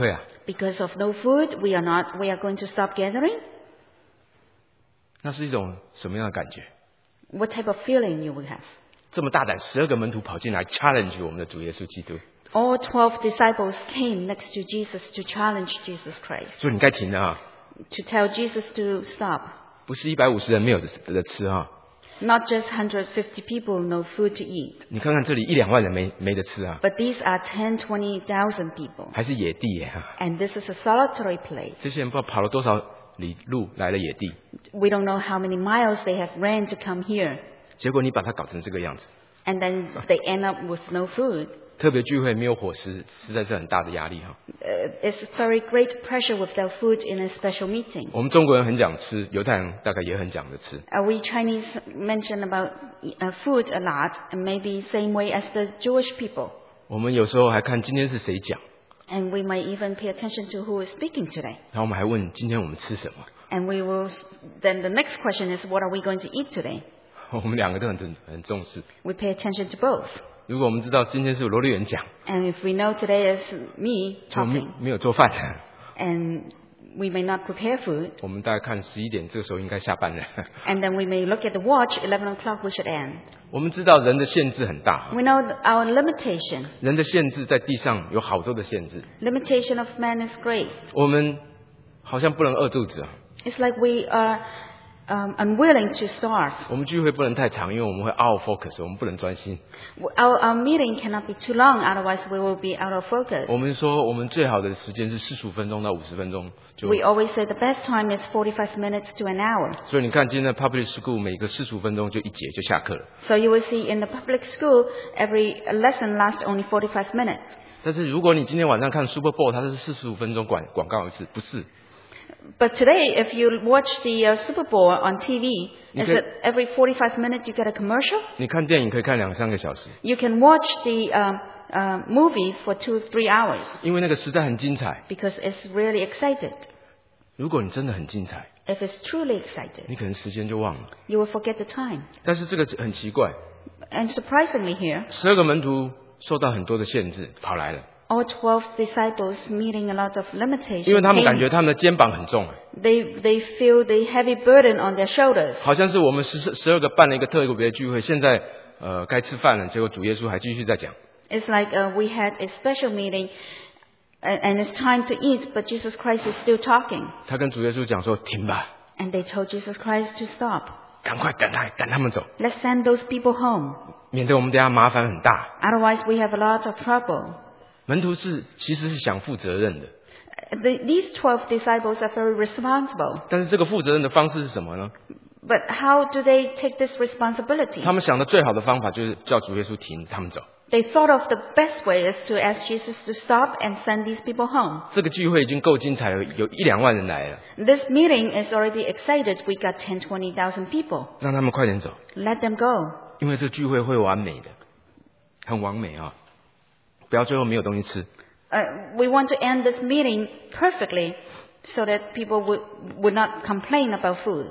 Because of no food, we are not, we are going to stop gathering? 那是一种什么样的感觉？ What type of feeling you will have? 这么大胆，十二个门徒跑进来 challenge 我们的主耶稣基督， All twelve disciples came next to Jesus to challenge Jesus Christ, 说你该停了啊！ to tell Jesus to stop. 不是一百五十人没有的吃啊！ Not just one hundred fifty people, no food to eat. 你看看这里一两万人没没得吃啊， But these are ten, twenty thousand people. 还是野地耶哈！ And this is a solitary place. 这些人不知道跑了多少里路来了野地， We don't know how many miles they have ran to come here. 结果你把它搞成这个样子。 And then they end up with no food. 特别聚会没有伙食，实在是很大的压力哈。 Uh, it's very great pressure without food in a special meeting. 我们中国人很讲吃，犹太人大概也很讲着吃。 Uh, we Chinese mention about uh, food a lot, and maybe same way as the Jewish people. 我们有时候还看今天是谁讲， And we might even pay attention to who is speaking today. 然后我们还问今天我们吃什么。 And we will. Then the next question is, what are we going to eat today? 我们两个都很很很重视。 We pay attention to both. 如果我们知道今天是罗丽媛讲， And if we know today is me 我们 talking, 没有做饭， and we may not prepare food, 我们大概看十一点，这个时候应该下班了。 and then we may look at the watch, eleven o'clock we should end. 我们知道人的限制很大， We know th- our limitation. 人的限制在地上有好多的限制， Limitation of man is great. 我们好像不能饿肚子啊。 It's like we are um, unwilling to starve. 我们聚会不能太长，因为我们会 out of focus， 我们不能专心。 Our, our meeting cannot be too long, otherwise we will be out of focus. 我们说我们最好的时间是四十五分钟到五十分钟，就 We always say the best time is forty-five minutes to an hour. 所以你看今天的 public school 每个四十五分钟就一节就下课了。 So you will see in the public school, every lesson lasts only forty-five minutes. 但是如果你今天晚上看 Super Bowl， 它是四十五分钟广广告一次，不是。 But today, if you watch the uh, Super Bowl on T V, is Okay. it every forty-five minutes you get a commercial? 你看电影可以看两三个小时， You can watch the um, uh, movie for two, three hours 因为那个实在很精彩。 because it's really excited. 如果你真的很精彩， If it's truly excited, 你可能时间就忘了。 you will forget the time. 但是这个很奇怪， And surprisingly here, 十二个门徒受到很多的限制，跑来了， all twelve disciples meeting a lot of 因为 limitations. 他们感 came. 觉他们的肩膀很重， They, they feel the heavy burden on their shoulders. 好像是我们十十二个办了一个特别聚会，现在呃该吃饭了，结果主耶稣还继续在讲。 It's like uh, we had a special meeting and, and it's time to eat, but Jesus Christ is still talking. 他跟主耶稣讲说：“停吧， And they told Jesus Christ to stop. 赶快赶他赶他们走， Let's send those people home. 免得我们等下麻烦很大。 Otherwise, we have a lot of trouble. ” 门徒是其实是想负责任的， Uh, The, these twelve disciples are very responsible. 但是这个负责任的方式是什么呢？ But how do they take this responsibility? 他们想的最好的方法就是叫主耶稣停他们走。 They thought of the best way is to ask Jesus to stop and send these people home. 这个聚会已经够精彩了，有一两万人来了， This meeting is already excited. We got ten, twenty thousand people. 让他们快点走， Let them go. 因为这个聚会会完美的，很完美啊！不要最后没有东西吃。 Uh, we want to end this meeting perfectly so that people would, would not complain about food.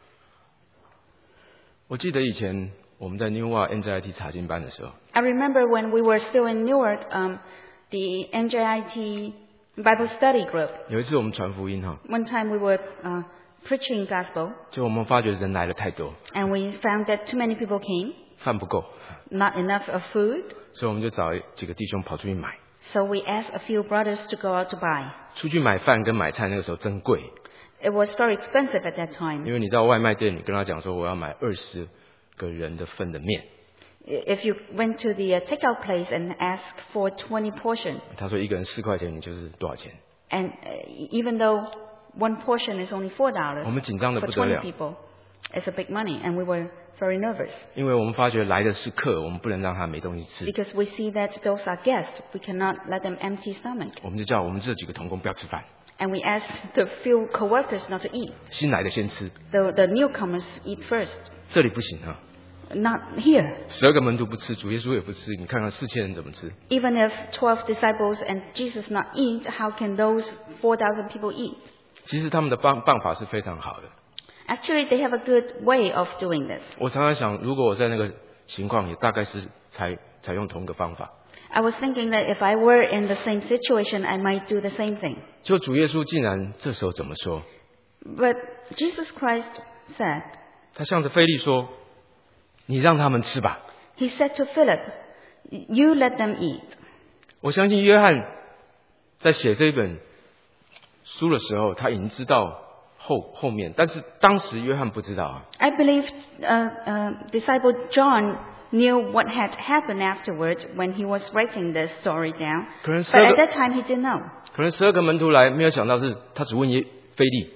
我记得以前我们在 Newark N J I T 查经班的时候， I remember when we were still in Newark, um, the N J I T Bible study group. 有一次我们传福音哈， One time we were uh, preaching gospel, 就我们发觉人来的太多， and we found that too many people came, 饭不够， not enough of food. 所以我们就找几个弟兄跑出去买。 So we asked a few brothers to go out to buy. 出去买饭跟买菜那个时候真贵， It was very expensive at that 因 time. 为你到外卖店，你跟他讲说我要买二十个人的份的面， If you went to the uh, takeout place and asked for twenty portion, 他说一个人四块钱，你就是多少钱？ and uh, even though one portion is only four dollars 我们紧张的 for 不得 twenty 了， people, it's a big money, and we were very nervous 因为我们发觉来的是客，我们不能让他没东西吃， because we see that those are guests. We cannot let them empty stomach, 我们就叫我们这几个同工不要吃饭， and we asked the few coworkers not to eat. 新来的先吃， The the newcomers eat first. 这里不行啊。 Not here. 十二个门徒不吃，主耶稣也不吃，你看看四千人怎么吃？ Even if twelve disciples and Jesus not eat, how can those four thousand people eat? 其实他们的办办法是非常好的。 Actually, they have a good way of doing this. 我常常想，如果我在那个情况，也大概是采采用同一个方法。 I was thinking that if I were in the same situation, I might do the same thing. 就主耶稣竟然这时候怎么说？ But Jesus Christ said, 他向着腓力说：“你让他们吃吧。” He said to Philip, you let them eat. 我相信约翰在写这本书的时候，他已经知道后后面，但是当时约翰不知道啊。 I believe uh, uh, disciple John knew what had happened afterward when he was writing this story down. 可能十 But 二 at 个 that time he didn't know. 可能十二个门徒来，没有想到是他只问耶腓力。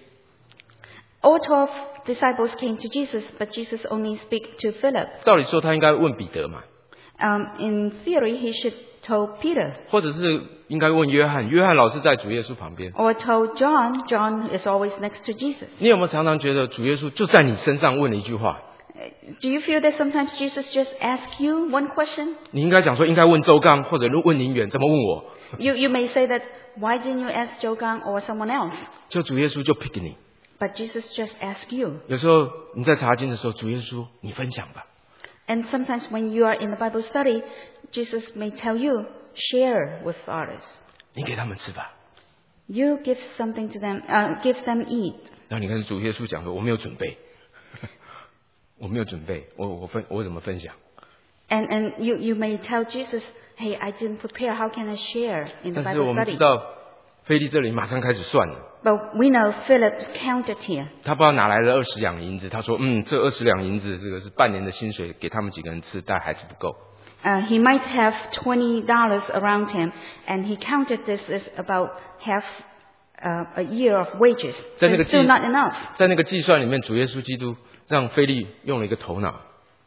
All twelve disciples came to Jesus, but Jesus only speak to Philip. 道理说他应该问彼得嘛， Um, in theory, he should told Peter 或者是应该问约翰，约翰老是在主耶稣旁边。 or told John. John is always next to Jesus. 你有没有常常觉得主耶稣就在你身上问了一句话？ Do you feel that sometimes Jesus just asks you one question? 你应该讲说应该问周刚或者问宁远，怎么问我？ You, you may say that, why didn't you ask Joe Gang or someone else? 就主耶稣就 pick 你。 But Jesus just asks you. 有时候你在查经的时候，主耶稣你分享吧。 And sometimes when you are in the Bible study, Jesus may tell you, share with others. 你给他们吃吧。 You give something to them, uh, give them eat. 然后你跟主耶稣讲说，我没有准备，我没有准备，我我分我怎么分享？ And, and you, you may tell Jesus, hey, I didn't prepare. How can I share in the 但是 Bible 我们知 study? 道，腓利这里马上开始算了， But we know Philip counted here. 他不知道哪来的二十两银子，他说，嗯，这二十两银子，这个是半年的薪水，给他们几个人吃，但还是不够。 Uh, he might have twenty dollars around him, and he counted this as about half uh, a year of wages. 在 So 那个 it's still 计 not enough. 在那个计算里面，主耶稣基督让腓利用了一个头脑，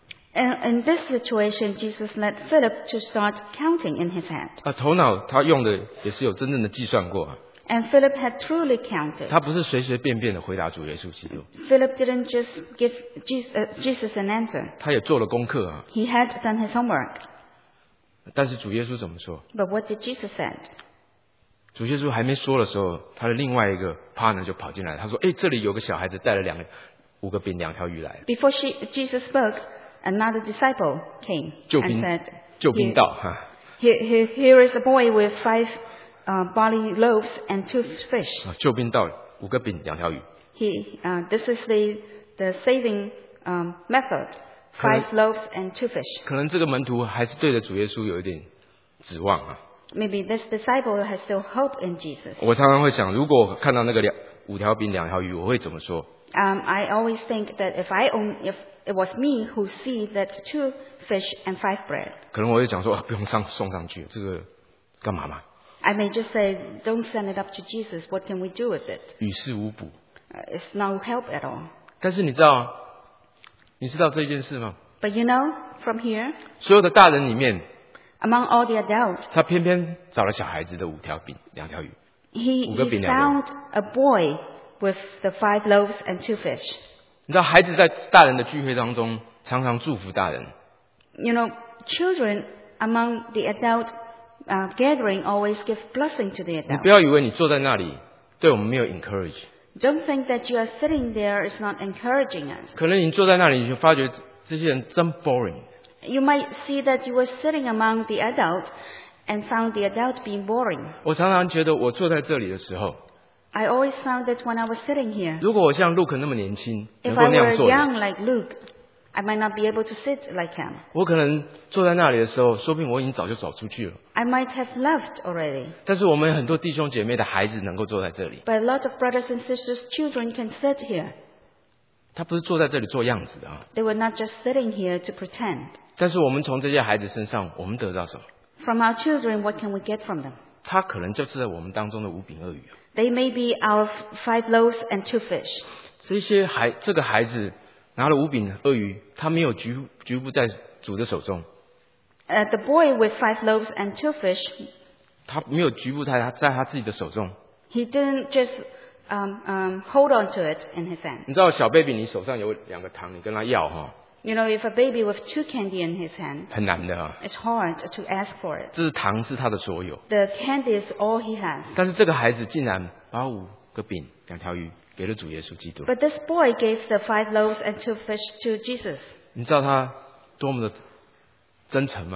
And in this situation, Jesus led Philip to start counting in his head. 啊，头脑他用的也是有真正的计算过啊， And Philip had truly counted. 他不是随随便便的回答主耶稣基督， Philip didn't just give Jesus, uh, Jesus an answer. 他也做了功课啊。 He had done his homework. 但是主耶稣怎么说？ But what did Jesus say? 主耶稣还没说的时候，他的另外一个 partner 就跑进来，他说：“哎，这里有个小孩子带了两个五个饼两条鱼来， Before she, Jesus spoke, another disciple came 救 and 兵 said, 救兵 here, 到哈。 here, here, here is a boy with five uh, barley loaves and two fish. 啊，救兵到了，五个饼两条鱼。 He, uh, this is the, the saving um, method. Five loaves and two fish. 可能这个门徒还是对着主耶稣有一点指望啊。 Maybe this disciple has still hope in Jesus. 我常常会想，如果我看到那个两五条饼两条鱼，我会怎么说？ Um, I always think that if I own, if it was me who see that two fish and five bread, 可能我会讲说，啊、不用上送上去，这个干嘛嘛？ I may just say, don't send it up to Jesus. What can we do with it? 于事无补。 Uh, it's no help at all. 但是你知道，你知道这件事吗？ But you know, from here, 所有的大人里面， among all the adults, 他偏偏找了小孩子的五条饼两条鱼。 he, 五个 he 饼两条鱼。 found a boy with the five loaves and two fish. 你知道，孩子在大人的聚会当中，常常祝福大人。 You know, children among the adult uh, gathering always give blessing to the 你 adult. 不要以为你坐在那里，对我们没有 encourage。 Don't think that you are sitting there is not encouraging us. 可能你坐在那里，你就发觉这些人真 boring。 You might see that you were sitting among the adult and found the adult being boring. 我常常觉得，我坐在这里的时候， I always found that when I was sitting here, 如果我像 Luke 那么年轻，能 if 够 I 那样 were 做的， young like Luke, I might not be able to sit like him. 我可能坐在那里的时候，说不定我已经早就走出去了。 I might have left already. 但是我们很多弟兄姐妹的孩子能够坐在这里， But a lot of brothers and sisters' children can sit here. 他不是坐在这里做样子的啊。 They were not just sitting here to pretend. 但是我们从这些孩子身上，我们得到什么？ From our children, what can we get from them? 他可能就是在我们当中的五饼二鱼啊。 They may be our five loaves and two fish. 这些孩这个孩子拿了五饼二鱼，他没有局局部在主的手中， Uh, the boy with five loaves and two fish, 他没有局部在他在他自己的手中。 he didn't just um, um, hold on to it in his hand. 你知道小 baby 你手上有两个糖，你跟他要哈， You know, if a baby with two candy in his hand, 很难的啊。 it's hard to ask for it. 这是糖是他的所有， The candy is all he has. 但是这个孩子竟然把五个饼两条鱼给了主耶稣基督。 But this boy gave the five loaves and two fish to Jesus. 你知道他多么的真诚吗？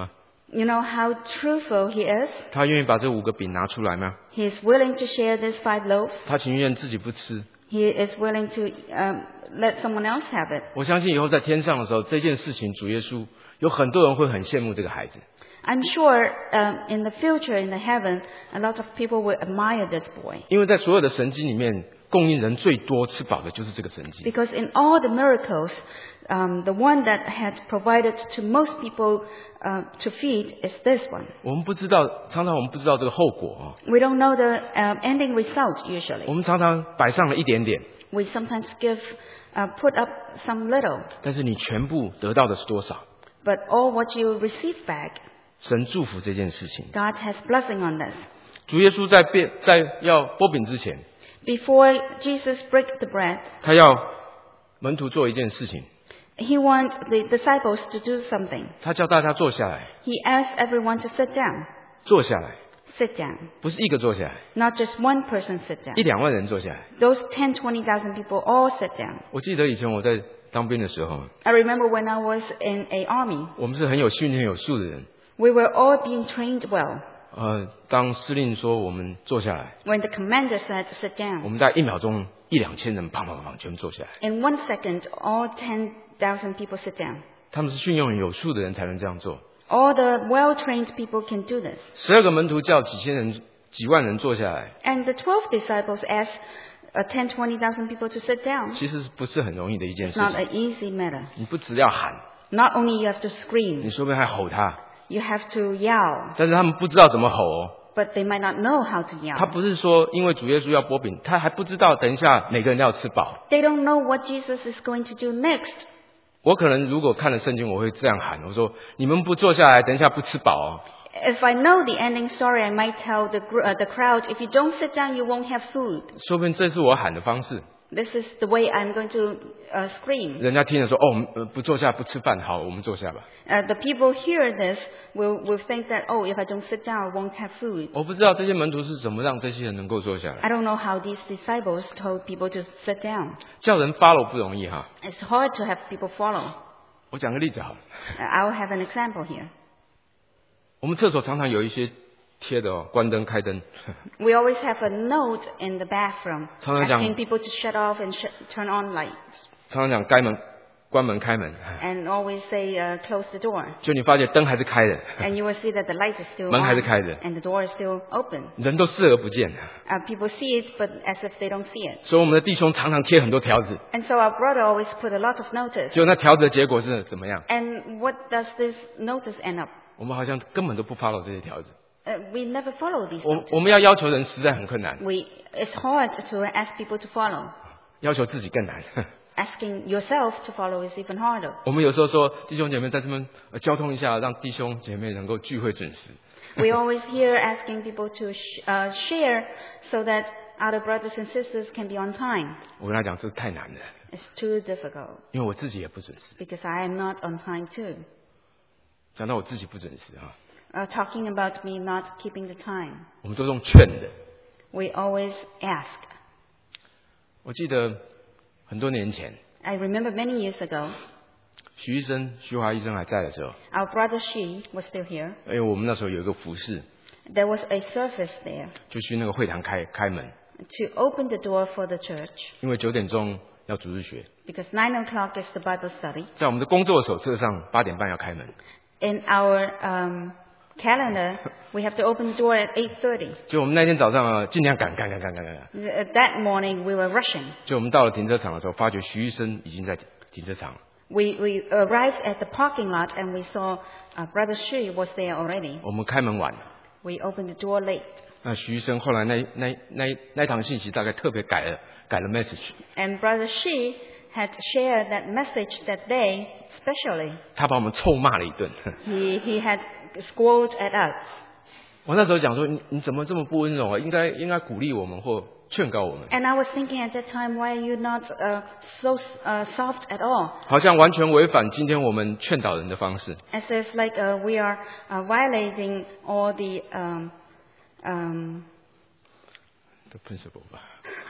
You know how truthful he is? 他愿意把这五个饼拿出来吗？ He is willing to share these five loaves. 他情愿自己不吃。 He is willing to um, let someone else have it. 我相信以后在天上的时候，这件事情主耶稣有很多人会很羡慕这个孩子。 I'm sure um, in the future, in the heaven, a lot of people will admire this boy. 因为在所有的神迹里面，供应人最多吃饱的就是这个神迹。 Because in all the miracles, um, the one that had provided to most people uh, to feed is this one. 我们不知道，常常我们不知道这个后果啊。 We don't know the um, ending result 我 usually. 们常常摆上了一点点， We sometimes give, uh, put up some little, 但是你全部得到的是多少？ but all what you receive back, 神祝福这件事情。 God has blessing on this. 主耶稣在变在要剥饼之前， Before Jesus break the bread, 他要门徒做一件事情， he wants the disciples to do something. 他叫大家坐下来， He asked everyone to sit down, 坐下来， sit down. 不是一个坐下来， Not just one person sit 一 down. 两万人坐下来。 Those ten, twenty thousand people all sit down. 我记得以前我在当兵的时候， I remember when I was in a army, 我们是很有训练有素的人。 we were all being trained well. 呃，当司令说我们坐下来， When the commander said to sit 我 down, 们大概一秒钟一两千人，砰砰砰全部坐下来。 in one second, all ten thousand people sit down. 他们是训练有素的人才能这样做。 All the well-trained people can do this. 十二个门徒叫几千人、几万人坐下来， And the twelve disciples asked uh, ten, twenty thousand people to sit down. 其实是不是很容易的一件 It's 事 not 情。 an easy matter. 你不只要喊， Not only you have to 你 scream, 说不定还吼他， you have to yell. 但是他们不知道怎么吼哦。 But they might not know how to 他 yell. 不是说因为主耶稣要剥饼，他还不知道等一下每个人要吃饱。 They don't know what Jesus is going to do next. 我可能如果看了圣经，我会这样喊，我说你们不坐下来，等一下不吃饱哦。 If I know the ending story, I might tell the, gr- uh, the crowd, if you don't sit down, you won't have food. 说不定这是我喊的方式， This is the way I'm going to uh, scream. 人家听了说哦，呃不坐下不吃饭，好，我们坐下吧。 Uh, the people hear this will, will think that, oh, if I don't sit down, I won't have food. 我不知道这些门徒是怎么让这些人能够坐下来， I don't know how these disciples told people to sit down. 叫人 follow 不容易哈。 It's hard to have people follow. 我讲个例子好了， Uh, I'll have an example here. 我们厕所常常有一些贴的哦，关灯开灯， We always have a note in the bathroom 常常讲- asking people to shut off and sh- turn on lights. 常常讲该门关门开门， And always say, uh, close the door. 就你发现灯还是开的， And you will see that the light is still 门还是 on 开的， and the door is still open. 人都视而不见。 Uh, people see it, but as if they don't see it. 所以我们的弟兄常常贴很多条子， And so our brother always put a lot of notice. 结果那条子的结果是怎么样？ And what does this notice end up? 我们好像根本都不 follow 这些条子。 Uh, we never follow these 我 notices. 我们要要求人实在很困难， We, it's hard to ask people to follow. 要求自己更难。 Asking yourself to follow is even harder. 我们有时候说弟兄姐妹在这边呃交通一下，让弟兄姐妹能够聚会准时。 We always hear asking people to sh- uh, share so that other brothers and sisters can be on time. 我跟他讲这太难了， It's too difficult 因为我自己也不准时。 because I am not on time too. 讲到我自己不准时啊， Uh, talking about me not keeping the time. 我们都用劝的。 We always ask. 我记得很多年前， I remember many years ago, 徐医生、徐华医生还在的时候， our brother Shi was still here. 因为我们那时候有一个服饰， There was a service there 就去那个会堂开开门， to open the door for the church 因为九点钟要主日学， because nine o'clock is the Bible study. 在我们的工作手册上八点半要开门。 In our um, calendar, we have to open the door at eight thirty. 就我们那天早上啊，尽量赶赶赶赶赶赶赶。 That morning, we were rushing. 就我们到了停车场的时候，发觉徐医生已经在停车场了。 We, we arrived at the parking lot and we saw uh, Brother Shi was there already. 我们开门晚了。 We opened the door late. 那徐医生后来那那那那一堂信息大概特别改了改了 message， And Brother Shi had shared that message that day, especially. 他把我们臭骂了一顿。 He, he had scolded at us. 我那时候讲说，你你怎么这么不温柔啊？应该应该鼓励我们或劝告我们， And I was thinking at that time, why are you not uh, so uh, soft at all? 好像完全违反今天我们劝导人的方式。 As if like uh, we are uh, violating all the um, um, The principle 吧。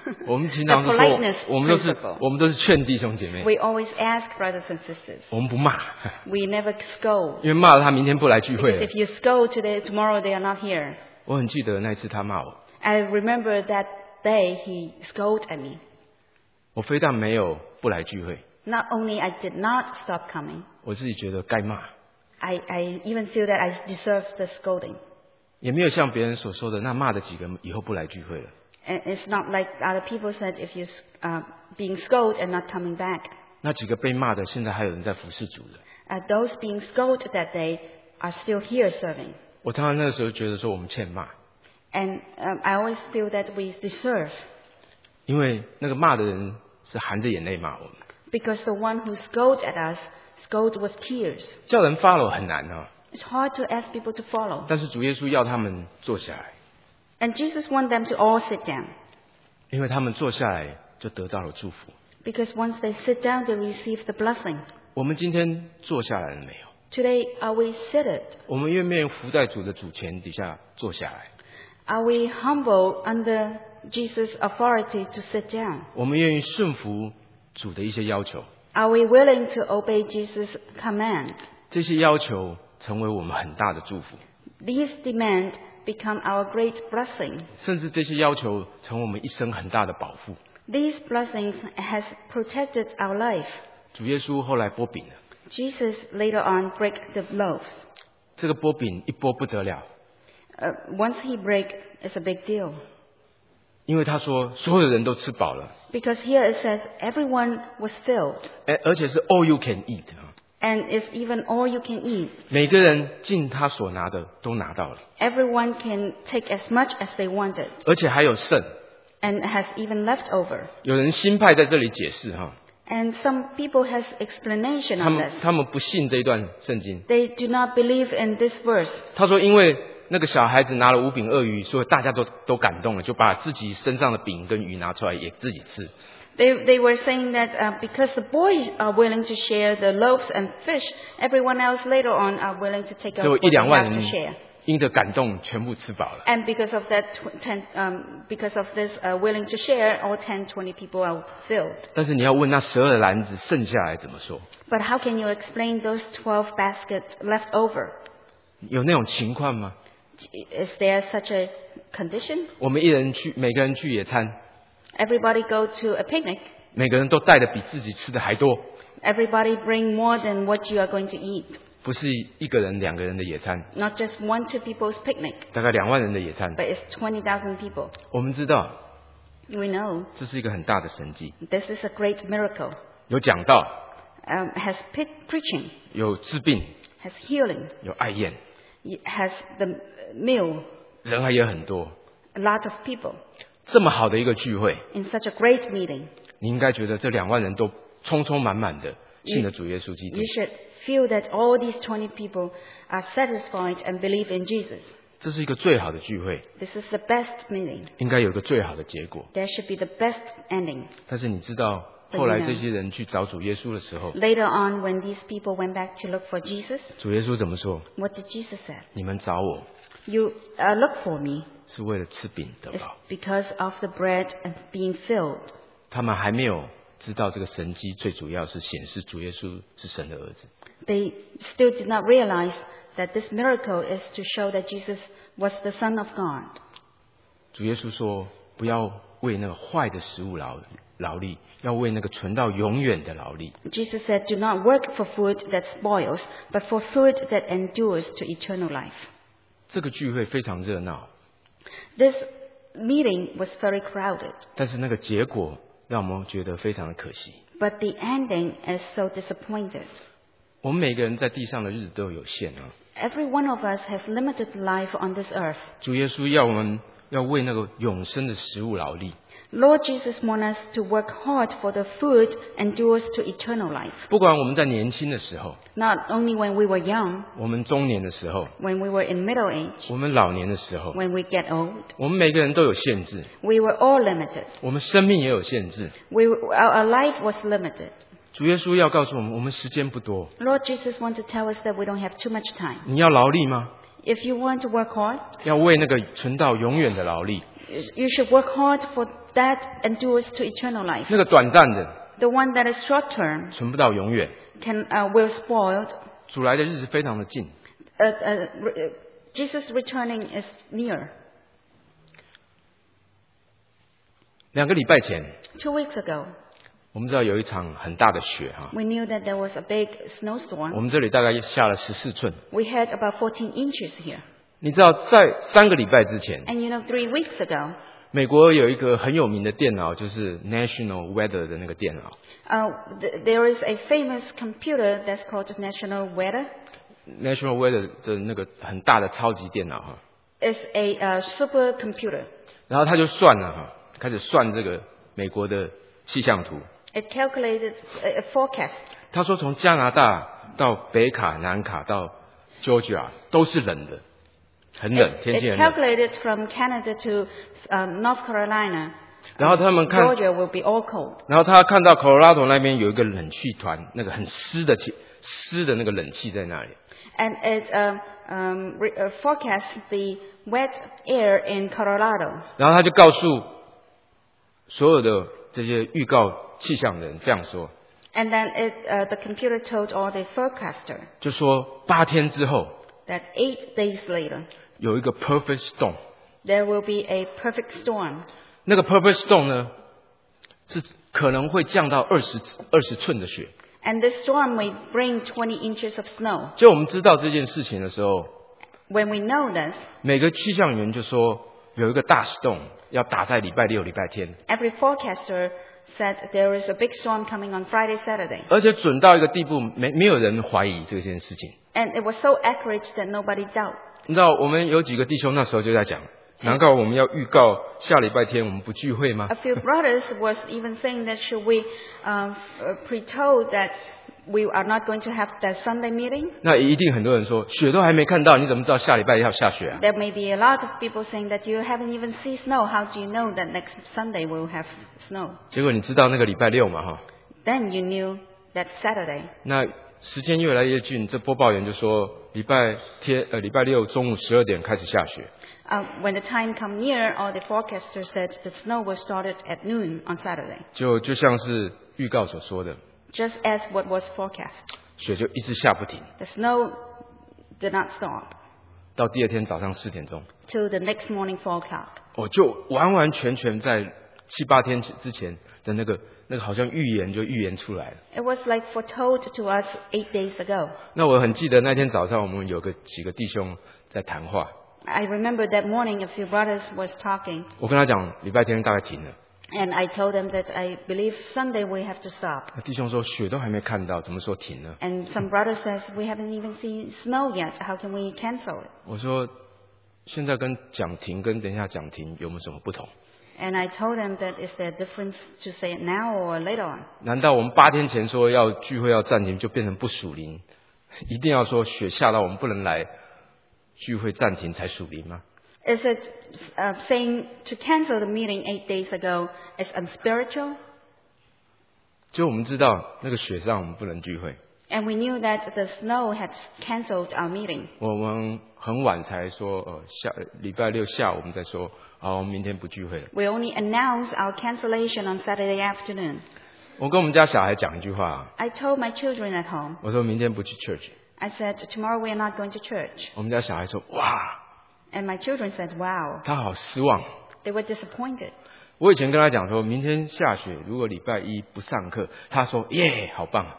我们经常 The 是 politeness 说，我们都是 principle. 我们都是劝弟兄姐妹， We always ask brothers and sisters. 我们不骂， We never scold. 因为骂了他明天不来聚会 Because 了。 if you scold today, tomorrow they are not here. 我很记得那一次他骂我， I remember that day he scolded at me. 我非但没有不来聚会， Not only I did not stop coming, 我自己觉得该骂， I, I even feel that I deserve the scolding. 也没有像别人所说的那骂的几个以后不来聚会了。 And it's not like other people said if you're uh, being scolded and not coming back. 那几个被骂的，现在还有人在服侍主的。 Uh, those being scolded that day are still here serving. 我常常那个时候觉得说我们欠骂， And um, I always feel that we deserve, 因为那个骂的人是含着眼泪骂我们， because the one who scolded at us scolded with tears. 叫人 follow 很难啊。 It's hard to ask people to follow. 但是主耶稣要他们坐下来， And Jesus wants them to all sit down, 因为他们坐下来就得到了祝福。 because once they sit down, they receive the blessing. 我们今天坐下来了没有？ Today, are we seated? 我们愿不愿意伏在主的主权底下坐下来？ Are we humble under Jesus' authority to sit down? 我们愿意顺服主的一些要求， Are we willing to obey Jesus' command? 这些要求成为我们很大的祝福， These demands become our great blessing. 甚至这些要求成为我们一生很大的保护。 These blessings has protected our life. 主耶稣后来剥饼了， Jesus later on break the loaves. 这个剥饼一剥不得了， Uh, once he break, it's a big deal. 因为他说所有的人都吃饱了， Because here it says everyone was filled. 而而且是 all you can eat 啊， And it's even all you can eat. 每个人尽他所拿的都拿到了， Everyone can take as much as they wanted. 而且还有剩。 And has even left over. 有人新派在这里解释哈， And some people has explanation 他 on 们 this. 他们不信这一段圣经。 They do not believe in this verse. 他说，因为那个小孩子拿了五饼二鱼，所以大家都都感动了，就把自己身上的饼跟鱼拿出来，也自己吃。 They, they were saying that uh, because the boys are willing to share the loaves and fish, everyone else later on are willing to take out 就 what 一 they 两万 have to 人 share. 因着感动，全部吃饱了。 And because of that, tw- ten, um, because of this uh, willing to share, all ten, twenty people are filled. 但是你要问那十二篮子剩下来怎么说？ But how can you explain those twelve baskets left over? 有那种情况吗？ Is there such a condition? 我们一人去，每个人去野餐， Everybody go to a picnic. 每个人都带的比自己吃的还多， Everybody bring more than what you are going to eat. 不是一个人、两个人的野餐， Not just one, two people's picnic, 大概两万人的野餐。 but it's twenty thousand people. 我们知道 We know 这是一个很大的神迹， this is a great miracle. 有讲道， Um, has pre- preaching, 有治病， has healing, 有爱宴， has the meal, 人还也很多。 a lot of people 这么好的一个聚会， in such a great meeting. 你应该觉得这两万人都充充满满的信了主耶稣基督 You，should feel that all these twenty people are satisfied and believe in Jesus. 这是一个最好的聚会， This is the best meeting. 应该有个最好的结果。 There should be the best ending. 但是你知道，后来这些人去找主耶稣的时候， Later on, when these people went back to look for Jesus, 主耶稣怎么说？ what did Jesus say? 你们找我 You uh, look for me. 是为了吃饼得 It's 饱。 because of the bread and being filled. 他们还没有知道这个神迹最主要是显示主耶稣是神的儿子。 They still did not realize that this miracle is to show that Jesus was the Son of God. 主耶稣说：“不要为那个坏的食物劳劳力，要为那个存到永远的劳力。” Jesus said, do not work for food that spoils, but for food that endures to eternal life. 这个聚会非常热闹， This meeting was very crowded, 但是那个结果让我们觉得非常的可惜。 but the ending is so disappointed. 我们每个人在地上的日子都有限啊。 Every one of us has limited life on this earth. 主耶稣要我们要为那个永生的食物劳力， Lord Jesus wants us to work hard for the food endures to eternal life. 不管我们在年轻的时候， Not only when we were young, 我们中年的时候， when we were in middle age, 我们老年的时候， when we get old. 我们每个人都有限制， We were all limited. 我们生命也有限制。 We, our, our life was limited. 主耶稣要告诉我们，我们时间不多， Lord Jesus wants to tell us that we don't have too much time. 你要劳力吗？ If you want to work hard, 要为那个存到永远的劳力， You should work hard for that endures to eternal life. 那个短暂的 The one that is short term 存不到永远， can uh, will spoiled. 主来的日子非常的近。 Uh, uh, re- uh, Jesus returning is near. 两个礼拜前， Two weeks ago, 我们知道有一场很大的雪哈， we knew that there was a big 我 snowstorm. 们这里大概下了十四寸。 We had about fourteen inches here. 你知道，在三个礼拜之前， And you know, three weeks ago, 美国有一个很有名的电脑，就是 National Weather 的那个电脑。 uh, th- there is a famous computer that's called National Weather. National Weather 的那个很大的超级电脑哈， It's a uh, supercomputer. 然后他就算了哈，开始算这个美国的气象图。 It calculated a, a forecast. 他说从加拿大到北卡、南卡到 Georgia 都是冷的，很冷， It, 天气 it 很冷。 calculated from Canada to um, North Carolina. 然后他们看， Georgia will be all cold. 然后他看到 Colorado 那边有一个冷气团，那个很湿的气，湿的那个冷气在那里。 And it um, um, re- uh, forecasts the wet air in Colorado. 然后他就告诉所有的这些预告气象的人这样说， And then it, uh, the computer told all the forecaster 就说八天之后 that eight days later, 有一个 perfect storm。 there will be a perfect storm. 那个 perfect storm 呢，是可能会降到二十二十寸的雪。 And this storm may bring twenty inches of snow. 就我们知道这件事情的时候， When we know this, 每个气象员就说有一个大 storm 要打在礼拜六、礼拜天， every forecaster said there is a big storm coming on Friday, Saturday. 而且准到一个地步，没没有人怀疑这件事情。 And it was so accurate that nobody doubted. 你知道，我们有几个弟兄那时候就在讲，难道我们要预告下礼拜天我们不聚会吗 A？ few brothers was even saying that should we um, uh, pre-told that we are not going to have that Sunday meeting? 那一定很多人说，雪都还没看到，你怎么知道下礼拜要下雪啊？ There may be a lot of people saying that you haven't even seen snow. How do you know that next Sunday we'll have snow? 结果你知道那个礼拜六嘛哈？ Then you knew that Saturday. 那时间越来越近，这播报员就说礼拜天呃礼拜六中午十二点开始下雪。 Uh, when the time come near, all the forecasters said the snow will start at noon on Saturday. 就就像是预告所说的， Just as what was forecast. 雪就一直下不停， The snow did not stop 到第二天早上四点钟， till the next morning four o'clock. 哦，就完完全全在七八天之前的那个那个好像预言就预言出来了。 It was like foretold to us eight days ago. 那我很记得那天早上我们有个几个弟兄在谈话， I remember that morning a few brothers was talking, 我跟他讲礼拜天大概停了， and I told them that I believe Sunday we have to stop. 那弟兄说雪都还没看到，怎么说停呢？ And some brother says we haven't even seen snow yet. How can we cancel it? 我说现在跟讲停跟等一下讲停有没有什么不同？ And I told them that is there a difference to say it now or later on? 难道我们八天前说要聚会要暂停，就变成不属灵？一定要说雪下到我们不能来聚会暂停才属灵吗？ Is it uh, saying to cancel the meeting eight days ago is unspiritual? 就我们知道那个雪让我们不能聚会， And we knew that the snow had cancelled our meeting. 我们很晚才说，呃，下礼拜六下午我们再说，好，我们明天不聚会了。 We only announced our cancellation on Saturday afternoon. 我跟我们家小孩讲一句话， I told my children at home, 我说明天不去 church。 I said, tomorrow we are not going to church. 我们家小孩说，哇， And my children said, wow. 他好失望。 They were disappointed. 我以前跟他讲说，明天下雪，如果礼拜一不上课，他说耶，好棒。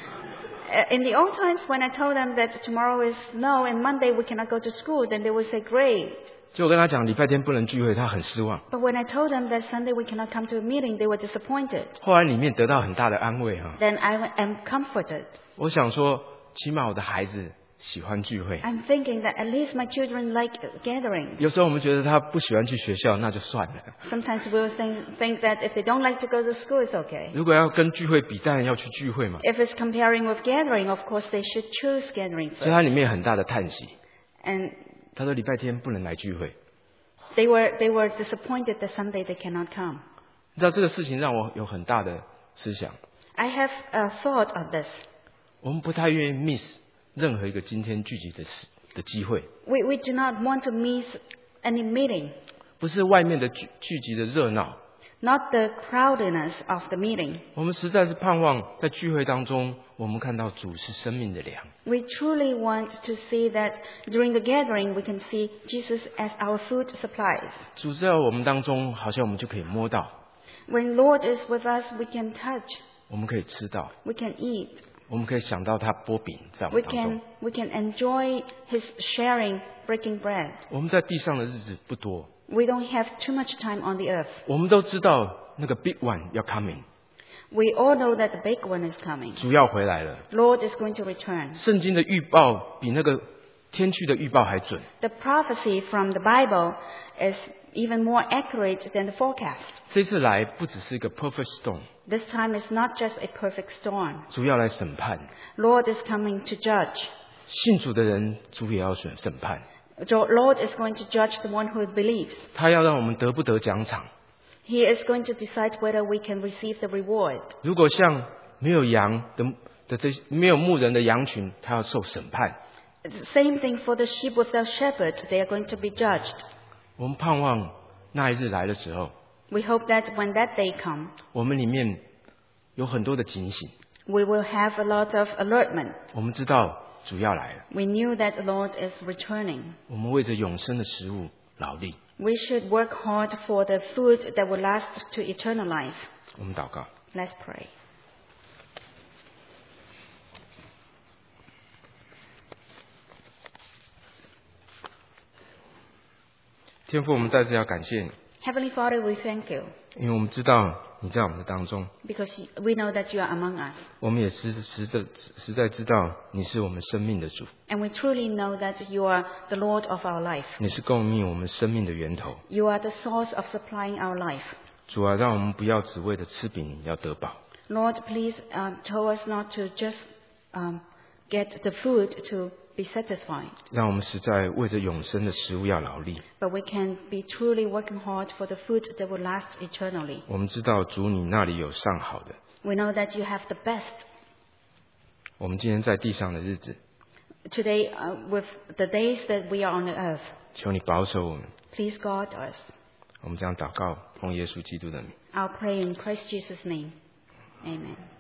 Uh, In the old times, when I told them that tomorrow is snow and Monday we cannot go to school, then they would say, great. 就我跟他讲礼拜天不能聚会，他很失望。 But when I told them that Sunday we cannot come to a meeting, they were disappointed. 后来里面得到很大的安慰哈。 Then I am comforted. 我想说，起码我的孩子喜欢聚会。 I'm thinking that at least my children like gatherings. 有时候我们觉得他不喜欢去学校，那就算了。 Sometimes we'll think, think that if they don't like to go to school, it's okay. 如果要跟聚会比，当然要去聚会嘛。 If it's comparing with gathering, of course they should choose gathering 所以 first. 他里面很大的叹息。 And 他说礼拜天不能来聚会。 they were, they were disappointed that Sunday they cannot come. 你知道这个事情让我有很大的思想。 I have a thought of this. 我们不太愿意 miss 任何一个今天聚集的时的机会。 We, we do not want to miss any meeting. 不是外面的聚聚集的热闹。 not the crowdedness of the meeting. 我们实在是盼望在聚会当中，我们看到主是生命的粮。 We truly want to see that during the gathering we can see Jesus as our food supplies. 主在我们当中，好像我们就可以摸到， When Lord is with us, we can touch, 我们可以吃到， we can eat, 我们可以想到他剥饼在我 we 们当中 can,。we can enjoy His sharing, breaking bread. 我们在地上的日子不多， We don't have too much time on the earth. 我们都知道那个 big one 要 coming， We all know that the big one is coming. 主要回来了。 Lord is going to return. 圣经的预报比那个天气的预报还准。 The prophecy from the Bible is even more accurate than the forecast. 这次来不只是一个 perfect storm， This time is not just a perfect storm. 主要来审判。 Lord is coming to judge. 信主的人，主也要审审判。 The Lord is going to judge the one who believes. 他要让我们得不得奖赏。 He is going to decide whether we can receive the reward. 如果像没有羊的的这没有牧人的羊群，他要受审判。 It's the same thing for the sheep without shepherd. They are going to be judged. 我们盼望那一日来的时候， We hope that when that day comes, 我们里面有很多的警醒。 we will have a lot of alertment. 我们知道主要来了， We knew that the Lord is returning. 我们为着永生的食物劳力。 We should work hard for the food that will last to eternal life. 我们祷告。 Let's pray. 天父，我们再次要感谢你， Heavenly Father, we thank you 因为我们知道你在我们的当中， because we know that you are among us. 我们也实实在实在知道你是我们生命的主， And we truly know that you are the Lord of our life. 你是供应我们生命的源头。 You are the source of supplying our life. 主啊，让我们不要只为了吃饼要得饱， Lord, please um, tell us not to just um, get the food to be satisfied, 让我们实在为着永生的食物要劳力。 but we can be truly working hard for the food that will last eternally. 我们知道主你那里有上好的， We know that you have the best. 我们今天在地上的日子， Today, uh, with the days that we are on the earth, 求你保守我们。 please guard us. 我们将祷告，奉耶稣基督的名。 I'll pray in Christ Jesus' name. Amen.